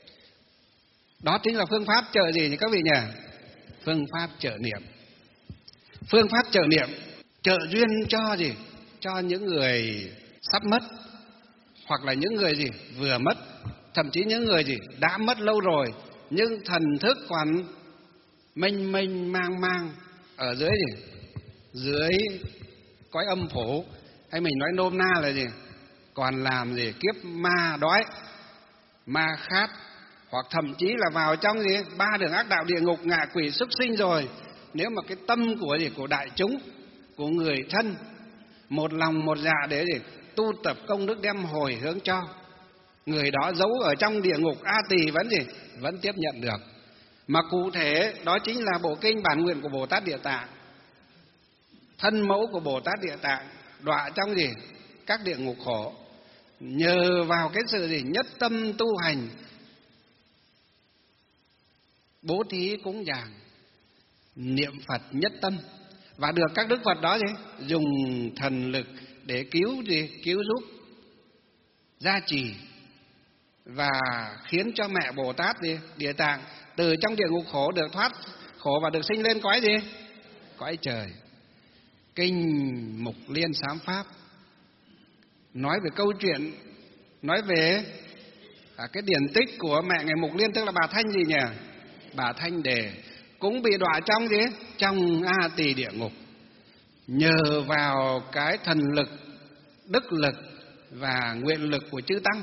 Speaker 1: Đó chính là phương pháp trợ gì nhỉ các vị nhỉ? Phương pháp trợ niệm. Phương pháp trợ niệm trợ duyên cho gì? cho những người sắp mất, hoặc là những người gì vừa mất, thậm chí những người gì đã mất lâu rồi, nhưng thần thức còn mênh mênh mang mang ở dưới gì dưới cõi âm phủ, hay mình nói nôm na là gì, còn làm gì kiếp ma đói, ma khát, hoặc thậm chí là vào trong gì ba đường ác đạo địa ngục, ngạ quỷ, súc sinh rồi. Nếu mà cái tâm của gì của đại chúng, của người thân một lòng một dạ để gì tu tập công đức đem hồi hướng cho, người đó giấu ở trong địa ngục A Tỳ vẫn gì vẫn tiếp nhận được. Mà cụ thể đó chính là bộ kinh bản nguyện của Bồ Tát Địa Tạng, thân mẫu của Bồ Tát Địa Tạng đọa trong gì các địa ngục khổ. Nhờ vào cái sự gì nhất tâm tu hành, bố thí cúng dường, niệm Phật nhất tâm, và được các đức Phật đó gì dùng thần lực để cứu gì cứu giúp, gia trì, và khiến cho mẹ Bồ Tát gì Địa Tạng từ trong địa ngục khổ được thoát khổ và được sinh lên cõi gì cõi trời. Kinh Mục Liên Sám Pháp nói về câu chuyện, nói về à, cái điển tích của mẹ Ngài Mục Liên, tức là bà Thanh gì nhỉ? Bà Thanh Đề cũng bị đọa trong gì? Trong A Tỳ địa ngục. Nhờ vào cái thần lực, đức lực và nguyện lực của chư tăng,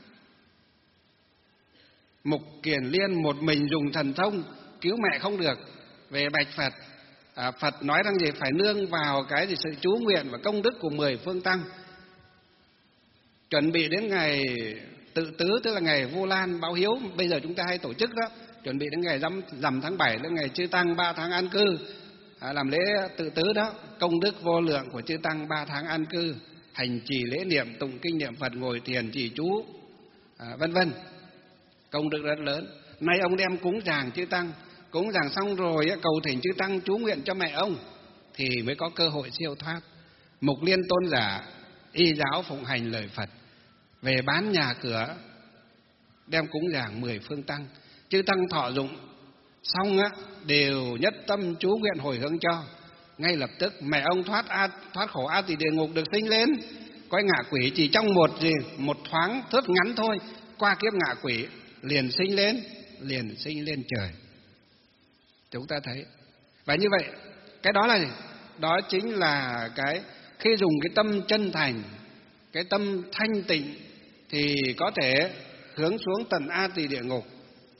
Speaker 1: Mục Kiền Liên một mình dùng thần thông cứu mẹ không được, về bạch Phật. À, Phật nói rằng gì? Phải nương vào cái gì sự chú nguyện và công đức của mười phương tăng. Chuẩn bị đến ngày Tự Tứ, tức là ngày Vu Lan báo hiếu, bây giờ chúng ta hay tổ chức đó. Chuẩn bị đến ngày rằm, rằm tháng bảy, đến ngày chư tăng ba tháng an cư, à, làm lễ Tự Tứ đó, công đức vô lượng của chư tăng ba tháng an cư, hành trì lễ niệm, tụng kinh niệm Phật, ngồi thiền trì chú, à, vân vân, công đức rất lớn. Nay ông đem cúng dường chư tăng, cúng dường xong rồi cầu thỉnh chư tăng chú nguyện cho mẹ ông thì mới có cơ hội siêu thoát. Mục Liên tôn giả y giáo phụng hành lời Phật, về bán nhà cửa, đem cúng dường mười phương tăng, chư tăng thọ dụng xong á đều nhất tâm chú nguyện hồi hướng cho. Ngay lập tức mẹ ông thoát a, thoát khổ A Tỳ địa ngục, được sinh lên cõi ngạ quỷ, chỉ trong một gì một thoáng thớt ngắn thôi, qua kiếp ngạ quỷ liền sinh lên liền sinh lên trời. Chúng ta thấy, và như vậy cái đó là gì? Đó chính là cái khi dùng cái tâm chân thành, cái tâm thanh tịnh thì có thể hướng xuống tận A Tỳ địa ngục.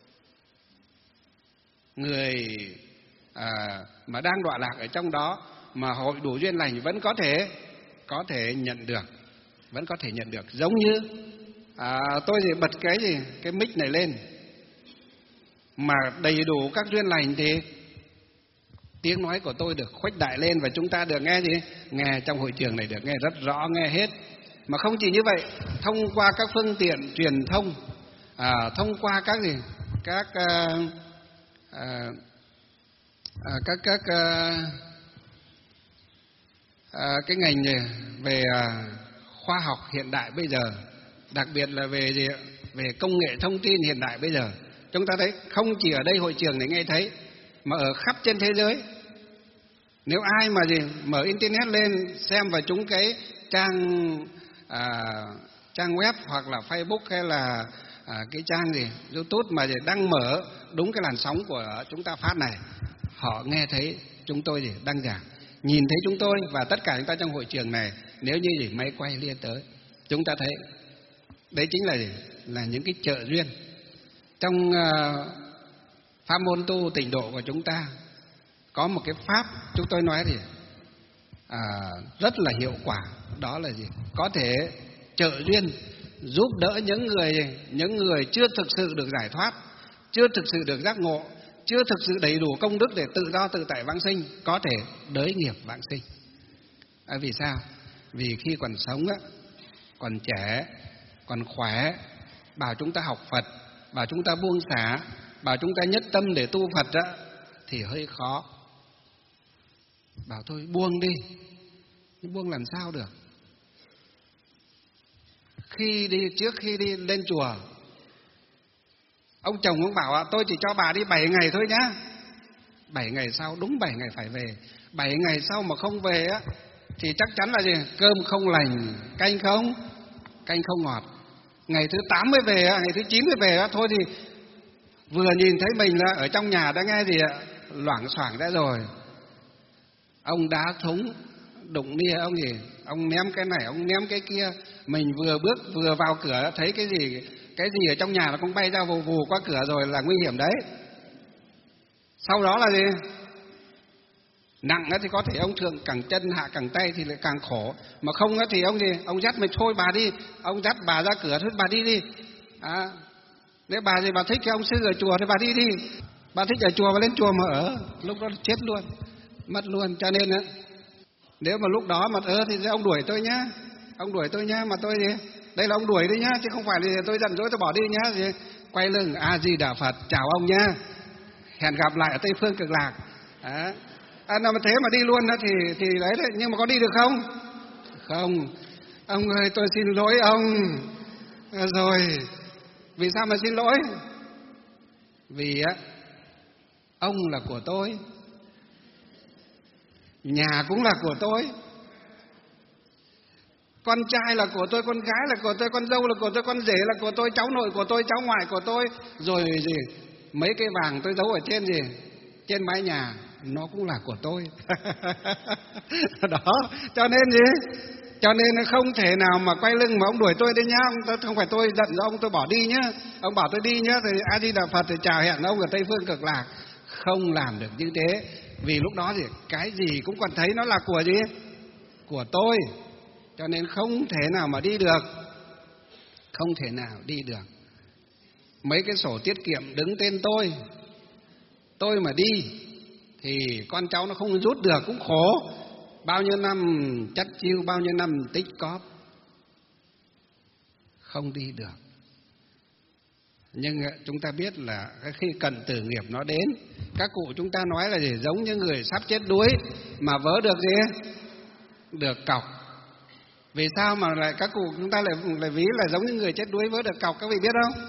Speaker 1: Người à, mà đang đọa lạc ở trong đó mà hội đủ duyên lành vẫn có thể có thể nhận được, vẫn có thể nhận được. Giống như à, tôi thì bật cái gì cái mic này lên mà đầy đủ các duyên lành thì tiếng nói của tôi được khuếch đại lên, và chúng ta được nghe gì nghe trong hội trường này được nghe rất rõ, nghe hết. Mà không chỉ như vậy, thông qua các phương tiện truyền thông, à, thông qua các gì các à, à, à, các các à, à, cái ngành về à, khoa học hiện đại bây giờ, đặc biệt là về gì về công nghệ thông tin hiện đại bây giờ, chúng ta thấy không chỉ ở đây hội trường này nghe thấy, mà ở khắp trên thế giới. Nếu ai mà gì mở internet lên xem vào chúng cái trang à, trang web hoặc là Facebook hay là à, cái trang gì YouTube mà gì đang mở đúng cái làn sóng của chúng ta phát này, họ nghe thấy chúng tôi gì đăng giảng, nhìn thấy chúng tôi và tất cả chúng ta trong hội trường này, nếu như gì máy quay liên tới, chúng ta thấy đấy chính là gì là những cái trợ duyên trong uh, pháp môn tu tịnh độ của chúng ta. Có một cái pháp chúng tôi nói thì à, rất là hiệu quả, đó là gì có thể trợ duyên giúp đỡ những người những người chưa thực sự được giải thoát, chưa thực sự được giác ngộ, chưa thực sự đầy đủ công đức để tự do tự tại vãng sinh, có thể đới nghiệp vãng sinh. À, vì sao? Vì khi còn sống á, còn trẻ, còn khỏe, bảo chúng ta học Phật, bảo chúng ta buông xả, bảo chúng ta nhất tâm để tu Phật á, thì hơi khó. Bảo thôi buông đi, nhưng buông làm sao được? Khi đi trước khi đi lên chùa, ông chồng ông bảo tôi chỉ cho bà đi bảy ngày thôi nhá. Bảy ngày sau, đúng bảy ngày phải về. Bảy ngày sau mà không về á, thì chắc chắn là gì? Cơm không lành, canh không, canh không ngọt. Ngày thứ tám mới về, ngày thứ chín mới về, thôi thì vừa nhìn thấy mình là ở trong nhà đã nghe gì ạ? Loảng xoảng đã rồi. Ông đá thúng, đụng nia ông gì? Ông ném cái này, ông ném cái kia. Mình vừa bước vừa vào cửa thấy cái gì, cái gì ở trong nhà nó cũng bay ra vù vù qua cửa rồi, là nguy hiểm đấy. Sau đó là gì? Nặng thì có thể ông thượng cẳng chân hạ cẳng tay thì lại càng khổ, mà không thì ông gì? Ông dắt mình thôi bà đi, ông dắt bà ra cửa thôi bà đi đi. À, nếu bà gì bà thích cái ông sư ở chùa thì bà đi đi. Bà thích ở chùa bà lên chùa mà ở, lúc đó chết luôn, mất luôn. Cho nên á, nếu mà lúc đó mà ơ thì ông đuổi tôi nhá, ông đuổi tôi nhá, mà tôi gì? Đây là ông đuổi đấy nhá, chứ không phải là tôi giận dỗi tôi bỏ đi nhá. Gì? Quay lưng A Di Đà Phật, chào ông nhá, hẹn gặp lại ở Tây Phương Cực Lạc. À, à mà thế mà đi luôn đó thì thì đấy đấy, nhưng mà có đi được không? Không. Ông ơi tôi xin lỗi ông. À, rồi vì sao mà xin lỗi? Vì á, ông là của tôi, nhà cũng là của tôi, con trai là của tôi, con gái là của tôi, con dâu là của tôi, con rể là của tôi, cháu nội của tôi, cháu ngoại của tôi, rồi gì mấy cái vàng tôi giấu ở trên gì trên mái nhà nó cũng là của tôi. Đó, cho nên gì? Cho nên không thể nào mà quay lưng mà ông đuổi tôi đấy nhá, ông, không phải tôi giận ông tôi bỏ đi nhá, ông bảo tôi đi nhá thì A Di Đà Phật thì chào hẹn ông ở Tây Phương Cực Lạc. Không làm được như thế, vì lúc đó thì cái gì cũng còn thấy nó là của gì? Của tôi. Cho nên không thể nào mà đi được, không thể nào đi được. Mấy cái sổ tiết kiệm đứng tên tôi, tôi mà đi thì con cháu nó không rút được cũng khổ. Bao nhiêu năm chắt chiu, bao nhiêu năm tích cóp, không đi được. Nhưng chúng ta biết là khi cận tử nghiệp nó đến, các cụ chúng ta nói là gì? Giống như người sắp chết đuối mà vớ được gì? Được cọc. Vì sao mà lại các cụ chúng ta lại, lại ví là giống như người chết đuối vớ được cọc, các vị biết không?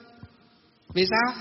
Speaker 1: Vì sao?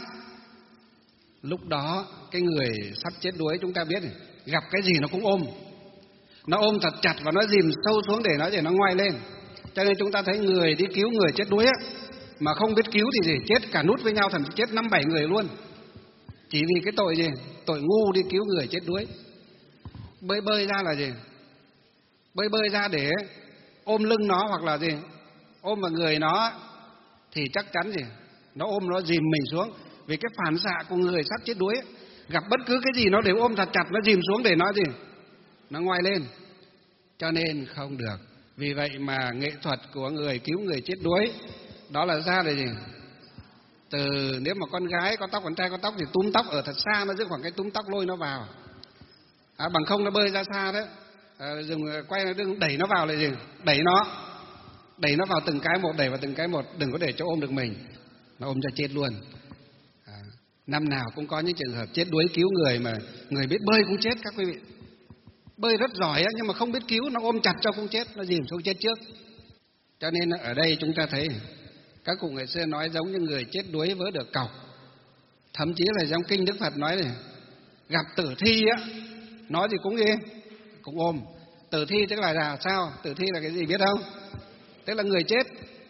Speaker 1: Lúc đó cái người sắp chết đuối chúng ta biết này, gặp cái gì nó cũng ôm, nó ôm thật chặt và nó dìm sâu xuống để nó để nó ngoai lên. Cho nên chúng ta thấy người đi cứu người chết đuối á, mà không biết cứu thì gì? Chết cả nút với nhau, thậm chí chết năm bảy người luôn. Chỉ vì cái tội gì? Tội ngu đi cứu người chết đuối. Bơi bơi ra là gì? Bơi bơi ra để ôm lưng nó hoặc là gì? Ôm vào người nó thì chắc chắn gì? Nó ôm nó dìm mình xuống. Vì cái phản xạ của người sắp chết đuối ấy, gặp bất cứ cái gì nó đều ôm thật chặt, nó dìm xuống để nó gì? Nó ngoai lên. Cho nên không được. Vì vậy mà nghệ thuật của người cứu người chết đuối đó là ra là gì? Từ nếu mà con gái có tóc, con trai có tóc thì túm tóc ở thật xa, nó giữ khoảng cái túm tóc lôi nó vào. À, bằng không nó bơi ra xa đấy. À, dùng quay nó đừng đẩy nó vào là gì? Đẩy nó, đẩy nó vào từng cái một, đẩy vào từng cái một, đừng có để cho ôm được mình, nó ôm cho chết luôn. À, năm nào cũng có những trường hợp chết đuối cứu người mà người biết bơi cũng chết các quý vị. Bơi rất giỏi á, nhưng mà không biết cứu, nó ôm chặt cho cũng chết, nó dìm xuống chết trước. Cho nên ở đây chúng ta thấy các cụ ngày xưa nói giống như người chết đuối vớ được cọc. Thậm chí là trong kinh Đức Phật nói này, gặp tử thi á, nói thì cũng gì? Cũng ôm. Tử thi tức là, là sao? Tử thi là cái gì biết không? Tức là người chết.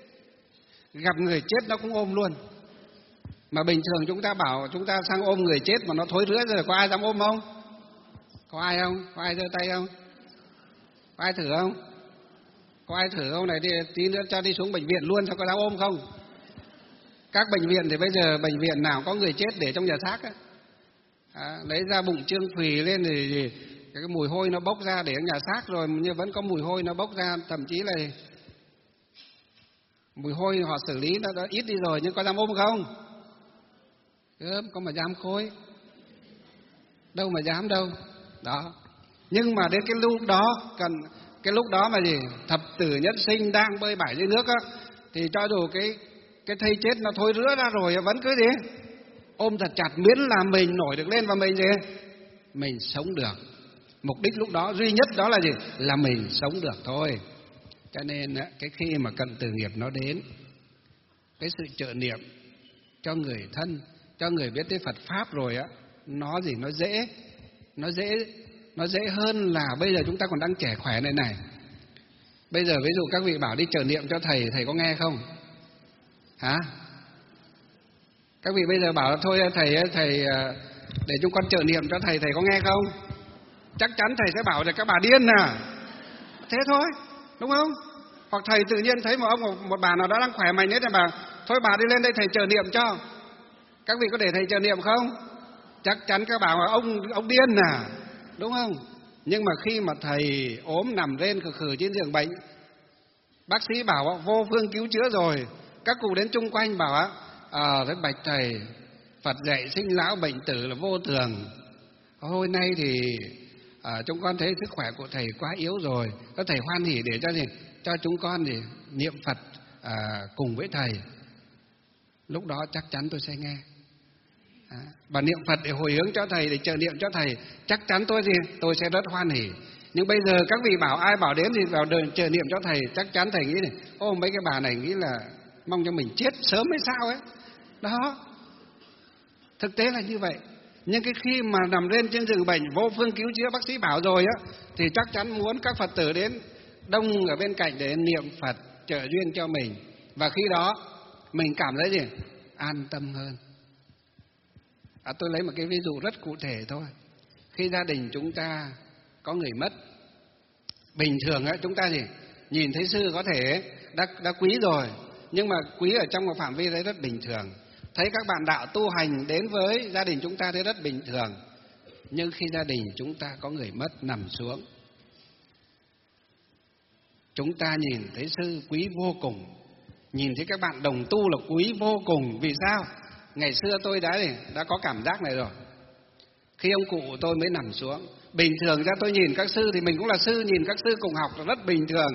Speaker 1: Gặp người chết nó cũng ôm luôn. Mà bình thường chúng ta bảo chúng ta sang ôm người chết mà nó thối rữa rồi, có ai dám ôm không? Có ai không? Có ai giơ tay không? Có ai thử không? Có ai thử không? Này đi, tí nữa cho đi xuống bệnh viện luôn, sao có dám ôm không? Các bệnh viện thì bây giờ bệnh viện nào có người chết để trong nhà xác á, à, lấy ra bụng trương phì lên thì, thì cái mùi hôi nó bốc ra để ở nhà xác rồi, nhưng vẫn có mùi hôi nó bốc ra, thậm chí là mùi hôi họ xử lý nó đã ít đi rồi, nhưng có dám ôm không? Gớm, có mà dám khối, đâu mà dám đâu. Đó. Nhưng mà đến cái lúc đó cần cái lúc đó mà gì? Thập tử nhất sinh đang bơi bải dưới nước á, thì cho dù cái cái thây chết nó thối rữa ra rồi vẫn cứ gì? Ôm thật chặt, miễn là mình nổi được lên và mình gì? Mình sống được. Mục đích lúc đó duy nhất đó là gì? Là mình sống được thôi. Cho nên cái khi mà cận tử nghiệp nó đến, cái sự trợ niệm cho người thân, cho người biết tới Phật Pháp rồi á, nó gì? Nó dễ, nó dễ nó dễ hơn là bây giờ chúng ta còn đang trẻ khỏe này này. Bây giờ ví dụ các vị bảo đi trợ niệm cho thầy, thầy có nghe không? Hả? Các vị bây giờ bảo thôi thầy thầy để chúng con trợ niệm cho thầy, thầy có nghe không? Chắc chắn thầy sẽ bảo là các bà điên à. Thế thôi, đúng không? Hoặc thầy tự nhiên thấy một ông một, một bà nào đó đang khỏe mạnh đấy thì bà thôi bà đi lên đây thầy trợ niệm cho. Các vị có để thầy trợ niệm không? Chắc chắn các bà bảo ông ông điên à, đúng không? Nhưng mà khi mà thầy ốm nằm rên khử khử trên giường bệnh, bác sĩ bảo vô phương cứu chữa rồi, các cụ đến chung quanh bảo á, ờ à, bạch thầy, Phật dạy sinh lão bệnh tử là vô thường. Hôm nay thì à, chúng con thấy sức khỏe của thầy quá yếu rồi, có thầy hoan hỉ để cho gì cho chúng con thì niệm Phật à, cùng với thầy. Lúc đó chắc chắn tôi sẽ nghe. À, và niệm Phật để hồi hướng cho thầy, để trợ niệm cho thầy, chắc chắn tôi gì tôi sẽ rất hoan hỉ. Nhưng bây giờ các vị bảo ai bảo đến thì vào đời trợ niệm cho thầy, chắc chắn thầy nghĩ này, ô mấy cái bà này nghĩ là mong cho mình chết sớm hay sao ấy. Đó, thực tế là như vậy. Nhưng cái khi mà nằm lên trên giường bệnh vô phương cứu chữa, bác sĩ bảo rồi á, thì chắc chắn muốn các Phật tử đến đông ở bên cạnh để niệm Phật trợ duyên cho mình. Và khi đó mình cảm thấy gì? An tâm hơn. À, tôi lấy một cái ví dụ rất cụ thể thôi. Khi gia đình chúng ta có người mất, bình thường á chúng ta gì nhìn thấy sư có thể đã, đã quý rồi, nhưng mà quý ở trong một phạm vi đấy rất bình thường. Thấy các bạn đạo tu hành đến với gia đình chúng ta thấy rất bình thường. Nhưng khi gia đình chúng ta có người mất nằm xuống, chúng ta nhìn thấy sư quý vô cùng, nhìn thấy các bạn đồng tu là quý vô cùng. Vì sao? Ngày xưa tôi đã đã có cảm giác này rồi. Khi ông cụ tôi mới nằm xuống, bình thường ra tôi nhìn các sư thì mình cũng là sư, nhìn các sư cùng học là rất bình thường,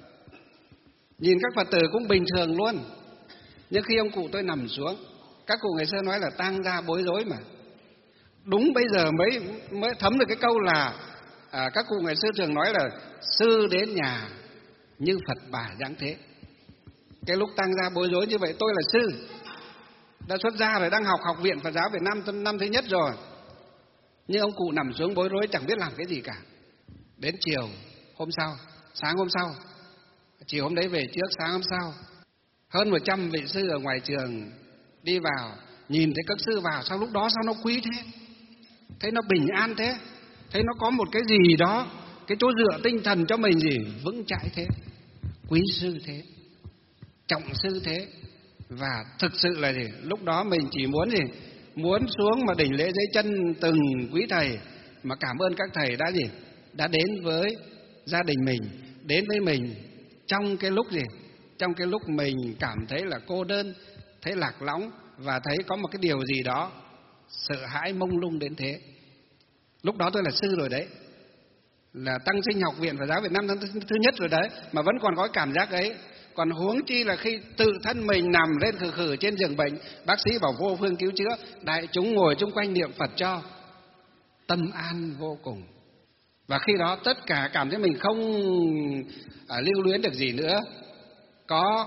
Speaker 1: nhìn các Phật tử cũng bình thường luôn. Nhưng khi ông cụ tôi nằm xuống, các cụ ngày xưa nói là tang gia bối rối mà. Đúng bây giờ mới mới thấm được cái câu là à, các cụ ngày xưa thường nói là sư đến nhà như Phật bà giáng thế. Cái lúc tang gia bối rối như vậy, tôi là sư, đã xuất gia rồi, đang học học viện Phật giáo Việt Nam năm thứ nhất rồi. Nhưng ông cụ nằm xuống bối rối chẳng biết làm cái gì cả. Đến chiều hôm sau, sáng hôm sau, chiều hôm đấy về trước, sáng hôm sau, hơn một trăm vị sư ở ngoài trường đi vào, nhìn thấy các sư vào, sao lúc đó sao nó quý thế, thấy nó bình an thế, thấy nó có một cái gì đó, cái chỗ dựa tinh thần cho mình gì vững chãi thế, quý sư thế, trọng sư thế. Và thực sự là gì, lúc đó mình chỉ muốn gì, muốn xuống mà đỉnh lễ dưới chân từng quý thầy, mà cảm ơn các thầy đã gì, đã đến với gia đình mình, đến với mình trong cái lúc gì, trong cái lúc mình cảm thấy là cô đơn, thấy lạc lõng và thấy có một cái điều gì đó sợ hãi mông lung đến thế. Lúc đó tôi là sư rồi đấy, là tăng sinh học viện Phật giáo Việt Nam thứ nhất rồi đấy, mà vẫn còn có cảm giác ấy. Còn huống chi là khi tự thân mình nằm lên khử khử trên giường bệnh, bác sĩ bảo vô phương cứu chữa, đại chúng ngồi chung quanh niệm Phật cho, tâm an vô cùng. Và khi đó tất cả cảm thấy mình không à, lưu luyến được gì nữa, có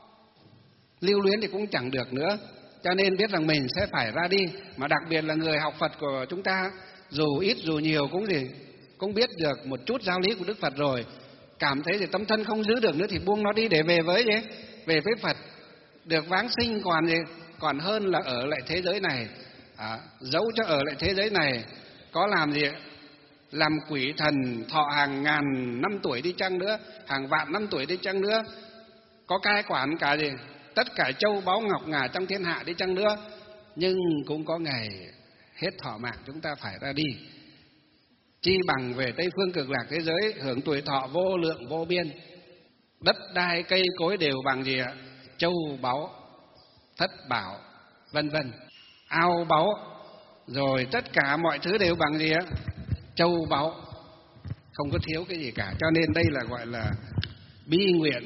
Speaker 1: lưu luyến thì cũng chẳng được nữa, cho nên biết rằng mình sẽ phải ra đi. Mà đặc biệt là người học Phật của chúng ta, dù ít dù nhiều cũng gì cũng biết được một chút giáo lý của Đức Phật rồi, cảm thấy thì tâm thân không giữ được nữa thì buông nó đi để về với gì? Về với Phật. Được vãng sinh còn gì? Còn hơn là ở lại thế giới này. À, dẫu cho ở lại thế giới này có làm gì? Làm quỷ thần thọ hàng ngàn năm tuổi đi chăng nữa, hàng vạn năm tuổi đi chăng nữa, có cai quản cả gì? Tất cả châu báu ngọc ngà trong thiên hạ đi chăng nữa, nhưng cũng có ngày hết thọ mạng chúng ta phải ra đi. Chi bằng về Tây phương cực lạc thế giới hưởng tuổi thọ vô lượng vô biên. Đất đai cây cối đều bằng gì ạ? Châu báu, thất bảo, vân vân. Ao báu, rồi tất cả mọi thứ đều bằng gì ạ? Châu báu, không có thiếu cái gì cả. Cho nên đây là gọi là bi nguyện,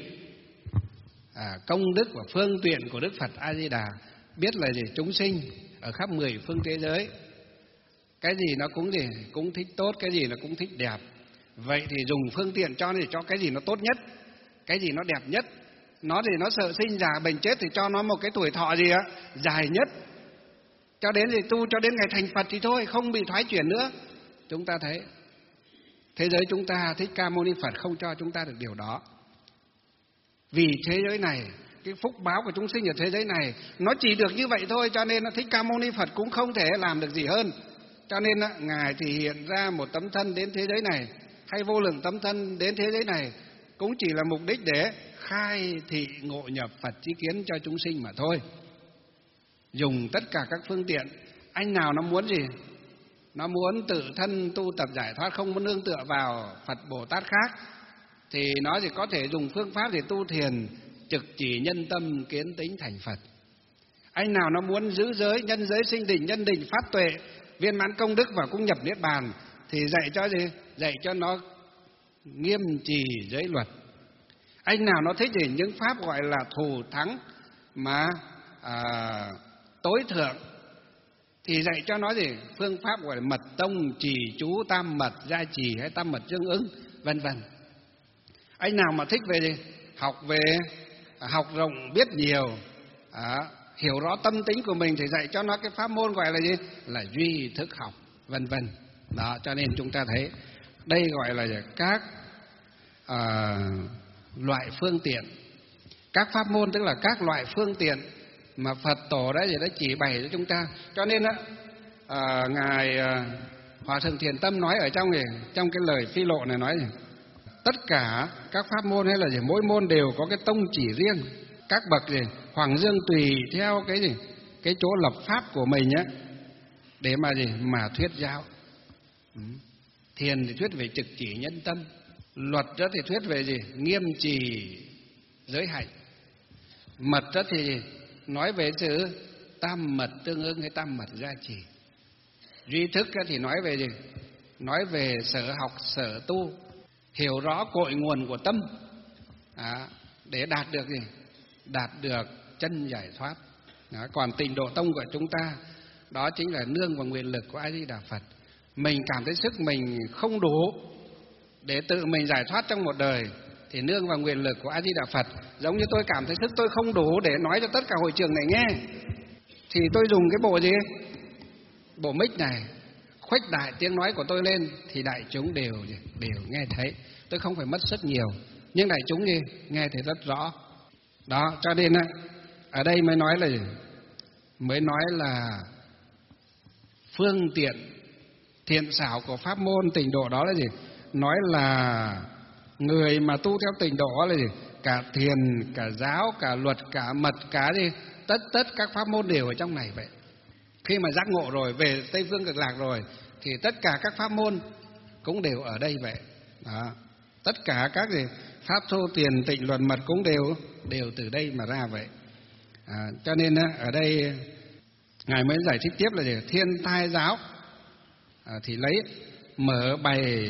Speaker 1: à, công đức và phương tiện của Đức Phật A Di Đà. Biết là gì? Chúng sinh ở khắp mười phương thế giới, cái gì nó cũng gì cũng thích tốt, cái gì nó cũng thích đẹp. Vậy thì dùng phương tiện cho thì cho cái gì nó tốt nhất, cái gì nó đẹp nhất. Nó thì nó sợ sinh già bệnh chết thì cho nó một cái tuổi thọ gì á dài nhất, cho đến thì tu cho đến ngày thành Phật thì thôi, không bị thoái chuyển nữa. Chúng ta thấy Thế giới chúng ta, Thích Ca Mâu Ni Phật không cho chúng ta được điều đó. Vì thế giới này, cái phúc báo của chúng sinh ở thế giới này nó chỉ được như vậy thôi, cho nên Thích Ca Mâu Ni Phật cũng không thể làm được gì hơn. Cho nên Ngài thì hiện ra một tấm thân đến thế giới này, hay vô lượng tấm thân đến thế giới này, cũng chỉ là mục đích để khai thị ngộ nhập Phật chí kiến cho chúng sinh mà thôi. Dùng tất cả các phương tiện. Anh nào nó muốn gì? Nó muốn tự thân tu tập giải thoát, không muốn nương tựa vào Phật Bồ Tát khác, thì nó chỉ có thể dùng phương pháp để tu thiền trực chỉ nhân tâm kiến tính thành Phật. Anh nào nó muốn giữ giới, nhân giới, sinh định, nhân định, phát tuệ, viên mãn công đức và cũng nhập niết bàn, thì dạy cho gì? Dạy cho nó nghiêm trì giới luật. Anh nào nó thích thì những pháp gọi là thù thắng mà à, tối thượng, thì dạy cho nó gì? Phương pháp gọi là mật tông, trì chú, tam mật, gia trì hay tam mật tương ứng, vân vân. Anh nào mà thích về gì? Học về học rộng biết nhiều, à, hiểu rõ tâm tính của mình, thì dạy cho nó cái pháp môn gọi là gì? Là duy thức học, vân vân. Đó, cho nên chúng ta thấy đây gọi là các à, loại phương tiện. Các pháp môn tức là các loại phương tiện mà Phật Tổ đã, đã chỉ bày cho chúng ta. Cho nên á, à, Ngài à, Hòa Thượng Thiền Tâm nói ở trong này, trong cái lời Phi Lộ này nói này, tất cả các pháp môn hay là gì, mỗi môn đều có cái tông chỉ riêng. Các bậc gì Hoàng Dương tùy theo cái gì cái chỗ lập pháp của mình á, để mà gì mà thuyết giáo. Ừ. Thiền thì thuyết về trực chỉ nhân tâm, luật đó thì thuyết về gì nghiêm trì giới hạnh, mật đó thì nói về sự tam mật tương ứng hay tam mật gia trì, duy thức thì nói về gì nói về sở học sở tu, hiểu rõ cội nguồn của tâm, à, để đạt được gì đạt được chân giải thoát. Đó. Còn Tịnh Độ Tông của chúng ta đó chính là nương vào nguyện lực của A Di Đà Phật. Mình cảm thấy sức mình không đủ để tự mình giải thoát trong một đời thì nương vào nguyện lực của A Di Đà Phật. Giống như tôi cảm thấy sức tôi không đủ để nói cho tất cả hội trường này nghe, thì tôi dùng cái bộ gì bộ mic này, khuếch đại tiếng nói của tôi lên, thì đại chúng đều đều nghe thấy. Tôi không phải mất sức nhiều, nhưng đại chúng gì nghe thấy rất rõ. Đó, cho nên ở đây mới nói là mới nói là phương tiện thiện xảo của pháp môn Tịnh Độ đó là gì? Nói là người mà tu theo Tịnh Độ là gì? Cả thiền, cả giáo, cả luật, cả mật, cả gì? Tất tất các pháp môn đều ở trong này vậy. Khi mà giác ngộ rồi, về Tây Phương Cực Lạc rồi, thì tất cả các pháp môn cũng đều ở đây vậy. Đó. Tất cả các gì pháp thô tiền tịnh luận mật cũng đều đều từ đây mà ra vậy. À, cho nên ở đây Ngài mới giải thích tiếp là gì? Thiên thai giáo à, thì lấy mở bày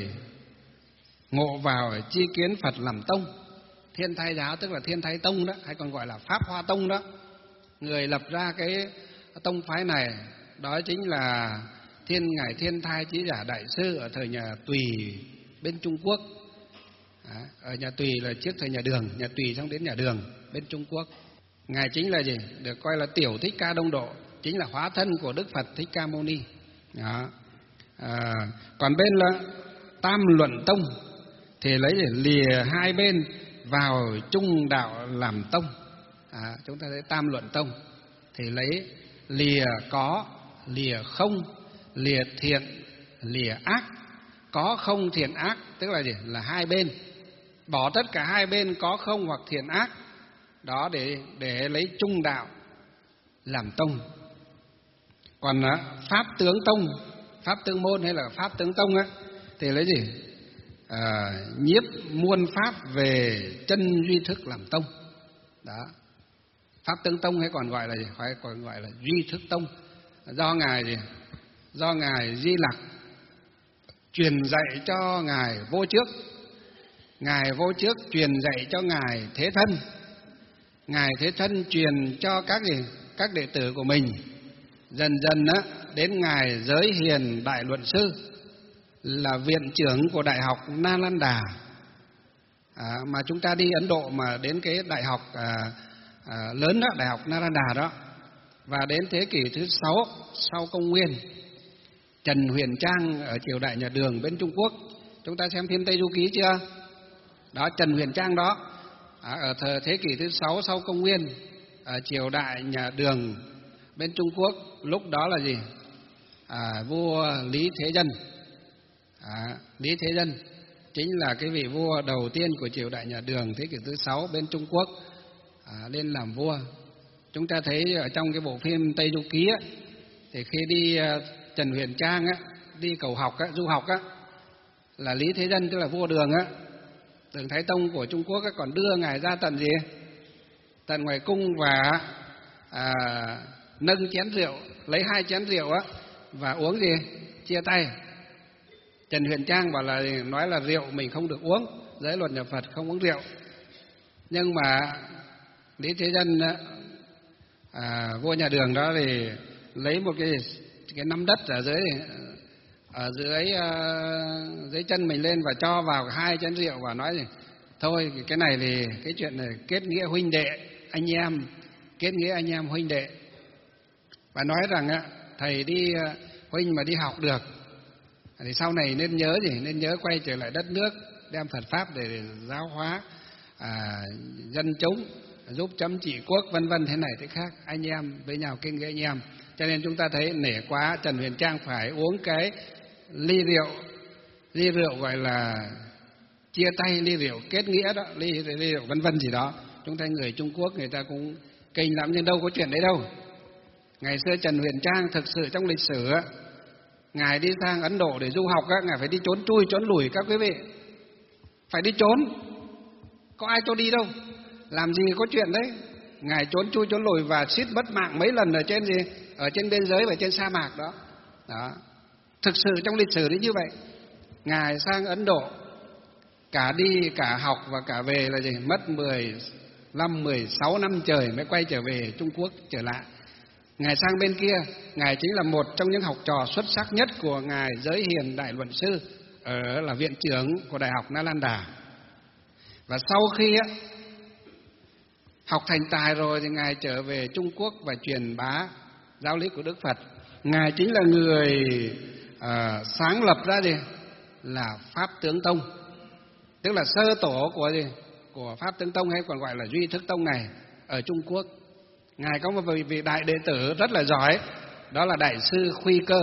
Speaker 1: ngộ vào chi kiến Phật làm tông. Thiên thai giáo tức là Thiên Thai Tông đó, hay còn gọi là Pháp Hoa Tông đó. Người lập ra cái tông phái này đó chính là Thiên Ngài Thiên Thai Chí Giả Đại Sư ở thời nhà Tùy bên Trung Quốc. À, ở nhà Tùy là trước thời nhà Đường, nhà Tùy xong đến nhà Đường bên Trung Quốc. Ngài chính là gì? Được coi là tiểu Thích Ca Đông Độ, chính là hóa thân của Đức Phật Thích Ca Mâu Ni. Đó. À, còn bên là Tam Luận Tông thì lấy để lìa hai bên vào trung đạo làm tông. À, chúng ta thấy Tam Luận Tông thì lấy lìa có, lìa không, lìa thiện, lìa ác. Có không thiện ác tức là gì? Là hai bên, bỏ tất cả hai bên có không hoặc thiện ác đó để để lấy trung đạo làm tông. Còn á, pháp tướng tông, pháp tướng môn hay là pháp tướng tông á thì lấy gì? À, nhiếp muôn pháp về chân duy thức làm tông. Đó. Pháp tướng tông hay còn gọi là gì? Hay còn gọi là duy thức tông. Do ngài gì? Do ngài Di Lặc truyền dạy cho ngài Vô Trước, ngài Vô Trước truyền dạy cho ngài Thế Thân, ngài Thế Thân truyền cho các gì? Các đệ tử của mình. Dần dần á, đến ngài Giới Hiền Đại Luận Sư là viện trưởng của Đại học Nalanda. À, mà chúng ta đi Ấn Độ mà đến cái đại học à, à, lớn đó, Đại học Nalanda đó, và đến thế kỷ thứ sáu sau công nguyên, Trần Huyền Trang ở triều đại nhà Đường bên Trung Quốc Chúng ta xem phim Tây Du Ký chưa? Đó, Trần Huyền Trang đó, à, ở thời thế kỷ thứ sáu sau công nguyên, ở triều đại nhà Đường bên Trung Quốc, lúc đó là gì? À, vua Lý Thế Dân. À, Lý Thế Dân chính là cái vị vua đầu tiên của triều đại nhà Đường thế kỷ thứ sáu bên Trung Quốc, à, lên làm vua. Chúng ta thấy ở trong cái bộ phim Tây Du Ký á, thì khi đi uh, Trần Huyền Trang á, đi cầu học á, du học á, là Lý Thế Dân tức là vua Đường á, Đường Thái Tông của Trung Quốc á, còn đưa ngài ra tận gì? Tận ngoài cung và à, nâng chén rượu, lấy hai chén rượu á và uống gì? Chia tay. Trần Huyền Trang bảo là nói là rượu mình không được uống, giới luật nhà Phật không uống rượu. Nhưng mà Lý Thế Dân à, vua nhà Đường đó thì lấy một cái cái nắm đất ở dưới ở dưới uh, dưới chân mình lên và cho vào hai chén rượu và nói gì? Thôi cái này thì cái chuyện này kết nghĩa huynh đệ anh em, kết nghĩa anh em huynh đệ. Và nói rằng á, thầy đi uh, huynh mà đi học được thì sau này nên nhớ gì? Nên nhớ quay trở lại đất nước, đem Phật pháp để, để giáo hóa à, dân chúng, giúp chấm trị quốc vân vân thế này thế khác, anh em với nhau kinh nghĩa anh em. Cho nên chúng ta thấy nể quá, Trần Huyền Trang phải uống cái ly rượu, ly rượu gọi là chia tay, ly rượu kết nghĩa đó, ly, ly rượu vân vân gì đó. Chúng ta người Trung Quốc người ta cũng kinh lắm nhưng đâu có chuyện đấy đâu. Ngày xưa Trần Huyền Trang thực sự trong lịch sử á, ngài đi sang Ấn Độ để du học á, ngài phải đi trốn chui trốn lùi các quý vị, phải đi trốn, có ai cho đi đâu, làm gì có chuyện đấy. Ngài trốn chui trốn lùi và suýt mất mạng mấy lần ở trên gì, ở trên biên giới và trên sa mạc đó. Đó, thực sự trong lịch sử đấy như vậy. Ngài sang Ấn Độ, cả đi cả học và cả về là gì, mất mười lăm mười sáu năm trời mới quay trở về Trung Quốc trở lại. Ngài sang bên kia, ngài chính là một trong những học trò xuất sắc nhất của ngài Giới Hiền Đại Luận Sư, ở là viện trưởng của Đại học Nalanda. Và sau khi á, học thành tài rồi thì ngài trở về Trung Quốc và truyền bá giáo lý của Đức Phật. Ngài chính là người à, sáng lập ra gì là Pháp Tướng Tông, tức là sơ tổ của gì của Pháp Tướng Tông hay còn gọi là Duy Thức Tông này ở Trung Quốc. Ngài có một vị, vị đại đệ tử rất là giỏi, đó là Đại sư Khuy Cơ.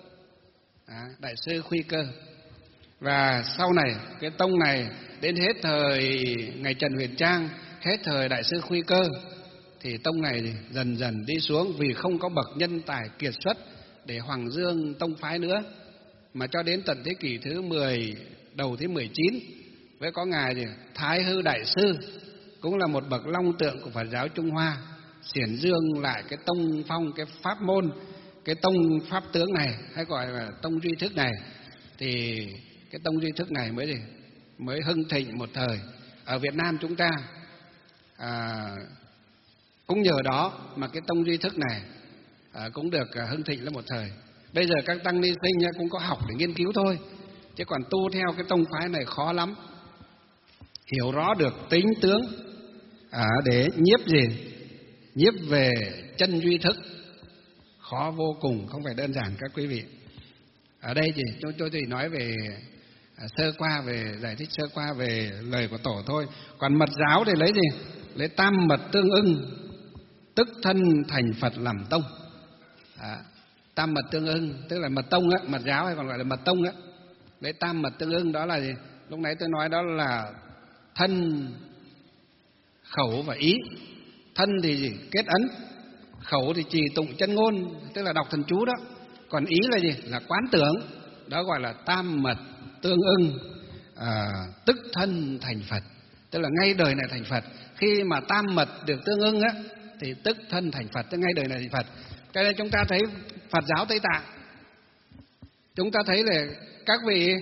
Speaker 1: À, Đại sư Khuy Cơ. Và sau này cái tông này đến hết thời ngày Trần Huyền Trang, hết thời Đại sư Khuy Cơ thì tông này dần dần đi xuống vì không có bậc nhân tài kiệt xuất để hoàng dương tông phái nữa. Mà cho đến tận thế kỷ thứ mười, đầu thế mười chín mới có ngài thì Thái Hư Đại sư, cũng là một bậc long tượng của Phật giáo Trung Hoa, xiển dương lại cái tông phong, cái pháp môn, cái tông pháp tướng này hay gọi là tông duy thức này. Thì cái tông duy thức này mới gì mới hưng thịnh một thời. Ở Việt Nam chúng ta à, cũng nhờ đó mà cái tông duy thức này à, cũng được à, hưng thịnh lên một thời. Bây giờ các tăng ni sinh cũng có học để nghiên cứu thôi, chứ còn tu theo cái tông phái này khó lắm. Hiểu rõ được tính tướng à, để nhiếp gì nhiếp về chân duy thức khó vô cùng, không phải đơn giản các quý vị. Ở đây thì tôi tôi thì nói về à, sơ qua về giải thích sơ qua về lời của tổ thôi. Còn mật giáo thì lấy gì lấy tam mật tương ưng, tức thân thành Phật làm tông. À, tam mật tương ưng tức là mật tông á, mật giáo hay còn gọi là mật tông á. Lấy tam mật tương ưng đó là gì? Lúc nãy tôi nói đó là thân, khẩu và ý. Thân thì gì? Kết ấn, khẩu thì trì tụng chân ngôn, tức là đọc thần chú đó. Còn ý là gì? Là quán tưởng, đó gọi là tam mật tương ưng, à, tức thân thành Phật, tức là ngay đời này thành Phật. Khi mà tam mật được tương ưng á, thì tức thân thành Phật, tức ngay đời này thành Phật. Cho nên chúng ta thấy Phật giáo Tây Tạng, chúng ta thấy là các vị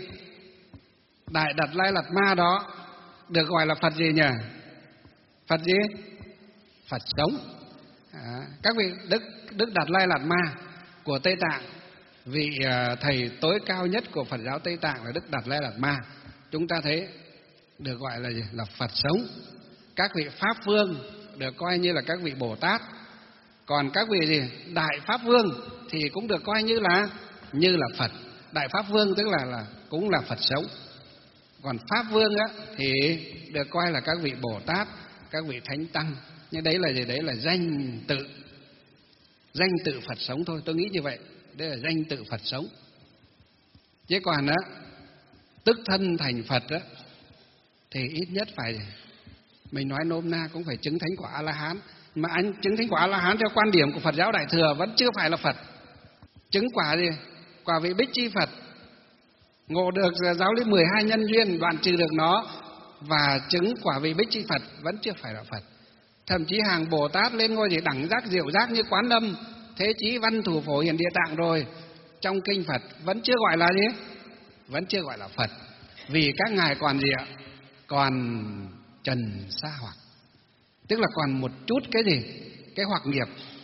Speaker 1: Đại Đạt Lai Lạt Ma đó được gọi là Phật gì nhỉ? Phật gì? Phật sống. À, các vị Đức Đức Đạt Lai Lạt Ma của Tây Tạng, vị uh, thầy tối cao nhất của Phật giáo Tây Tạng là Đức Đạt Lai Lạt Ma, chúng ta thấy được gọi là gì? Là Phật sống. Các vị Pháp Vương được coi như là các vị Bồ Tát. Còn các vị gì? Đại Pháp Vương thì cũng được coi như là như là Phật. Đại Pháp Vương tức là là cũng là Phật sống. Còn Pháp Vương á, thì được coi là các vị Bồ Tát, các vị Thánh Tăng. Nhưng đấy là gì? Đấy là danh tự, danh tự Phật sống thôi. Tôi nghĩ như vậy. Đây là danh tự Phật sống. Chứ còn á, tức thân thành Phật á, thì ít nhất phải, mình nói nôm na cũng phải chứng thánh quả A-la-hán. Mà anh chứng thánh quả A-la-hán theo quan điểm của Phật giáo Đại Thừa vẫn chưa phải là Phật. Chứng quả gì? Quả vị Bích Chi Phật, ngộ được giáo lý mười hai nhân duyên, đoạn trừ được nó, và chứng quả vị Bích Chi Phật vẫn chưa phải là Phật. Thậm chí hàng Bồ Tát lên ngôi gì đẳng giác diệu giác như Quán Âm, Thế Chí, Văn Thủ, Phổ, Hiền, Địa Tạng rồi, trong kinh Phật vẫn chưa gọi là gì? Vẫn chưa gọi là Phật. Vì các ngài còn gì ạ? Còn trần sa hoặc. Tức là còn một chút cái gì? Cái hoặc nghiệp.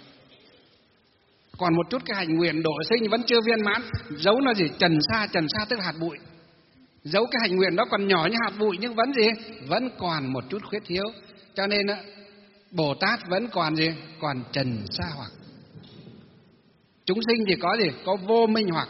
Speaker 1: Còn một chút cái hành nguyện độ sinh vẫn chưa viên mãn. Dấu là gì? Trần sa, trần sa tức là hạt bụi. Dấu cái hành nguyện đó còn nhỏ như hạt bụi nhưng vẫn gì? Vẫn còn một chút khuyết thiếu. Cho nên Bồ Tát vẫn còn gì? Còn trần sa hoặc. Chúng sinh thì có gì? Có vô minh hoặc,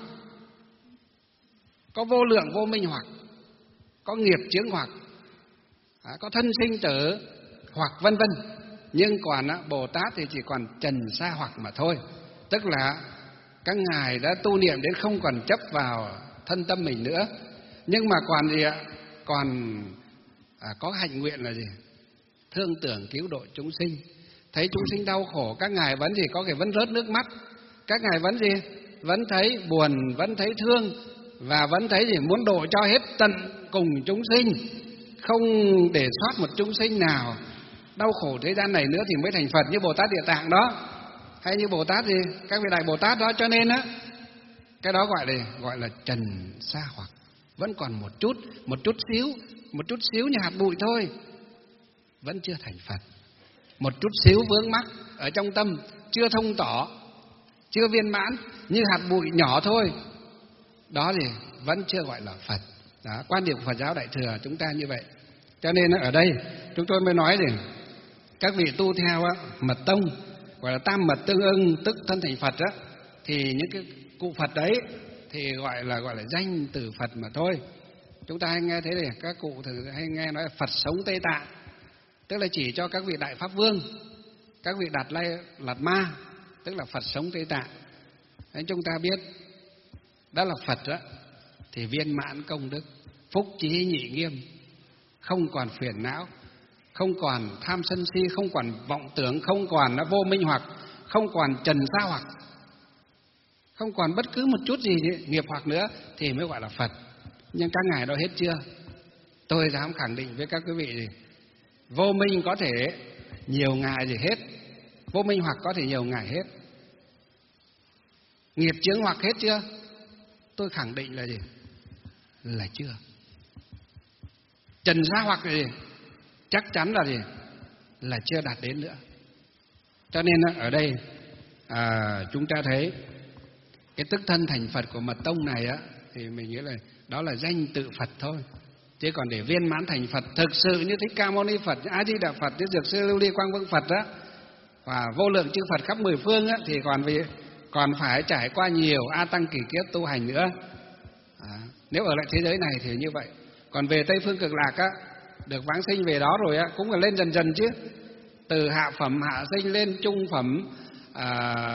Speaker 1: có vô lượng vô minh hoặc, có nghiệp chướng hoặc, có thân sinh tử hoặc vân vân. Nhưng còn Bồ Tát thì chỉ còn trần sa hoặc mà thôi. Tức là các ngài đã tu niệm đến không còn chấp vào thân tâm mình nữa. Nhưng mà còn gì ạ? Còn à, có hạnh nguyện là gì? Thương tưởng cứu độ chúng sinh. Thấy chúng sinh đau khổ, các ngài vẫn gì? Có thể vẫn rớt nước mắt. Các ngài vẫn gì? Vẫn thấy buồn, vẫn thấy thương, và vẫn thấy gì? Muốn độ cho hết tận cùng chúng sinh, không để sót một chúng sinh nào đau khổ thế gian này nữa thì mới thành Phật, như Bồ Tát Địa Tạng đó, hay như Bồ Tát gì? Các vị đại Bồ Tát đó. Cho nên á, cái đó gọi là gọi là trần sa hoặc. Vẫn còn một chút, một chút xíu, một chút xíu như hạt bụi thôi, vẫn chưa thành Phật. Một chút xíu vướng mắc ở trong tâm, chưa thông tỏ, chưa viên mãn, như hạt bụi nhỏ thôi, đó thì vẫn chưa gọi là Phật. Đó, quan điểm của Phật giáo Đại Thừa chúng ta như vậy. Cho nên ở đây chúng tôi mới nói rằng các vị tu theo á, mật tông gọi là tam mật tương ưng, tức thân thành Phật á, thì những cái cụ Phật đấy thì gọi là gọi là danh từ Phật mà thôi. Chúng ta hay nghe thế này, các cụ thường hay nghe nói Phật sống Tây Tạng, tức là chỉ cho các vị đại pháp vương, các vị đạt lai lạt ma, tức là Phật sống Tây Tạng. Đấy, chúng ta biết đó là Phật đó, thì viên mãn công đức, phúc trí nhị nghiêm, không còn phiền não, không còn tham sân si, không còn vọng tưởng, không còn vô minh hoặc, không còn trần sa hoặc, không còn bất cứ một chút gì nghiệp hoặc nữa thì mới gọi là Phật. Nhưng các ngài đó hết chưa? Tôi dám khẳng định với các quý vị gì? Vô minh có thể nhiều ngài gì hết, vô minh hoặc có thể nhiều ngài hết. Nghiệp chướng hoặc hết chưa? Tôi khẳng định là gì? Là chưa. Trần sa hoặc là gì? Chắc chắn là gì? Là chưa đạt đến nữa. Cho nên ở đây à, chúng ta thấy cái tức thân thành Phật của mật tông này á, thì mình nghĩ là đó là danh tự Phật thôi. Chứ còn để viên mãn thành Phật thực sự như Thích Ca Mâu Ni Phật, A Di Đà Phật, Như Dược Sư Lưu Ly Quang Vương Phật á, và vô lượng chư Phật khắp mười phương á, thì còn vì còn phải trải qua nhiều a tăng kỳ kiếp tu hành nữa. À, nếu ở lại thế giới này thì như vậy. Còn về Tây Phương Cực Lạc á, được vãng sinh về đó rồi á, cũng là lên dần dần chứ. Từ hạ phẩm hạ sinh lên trung phẩm à,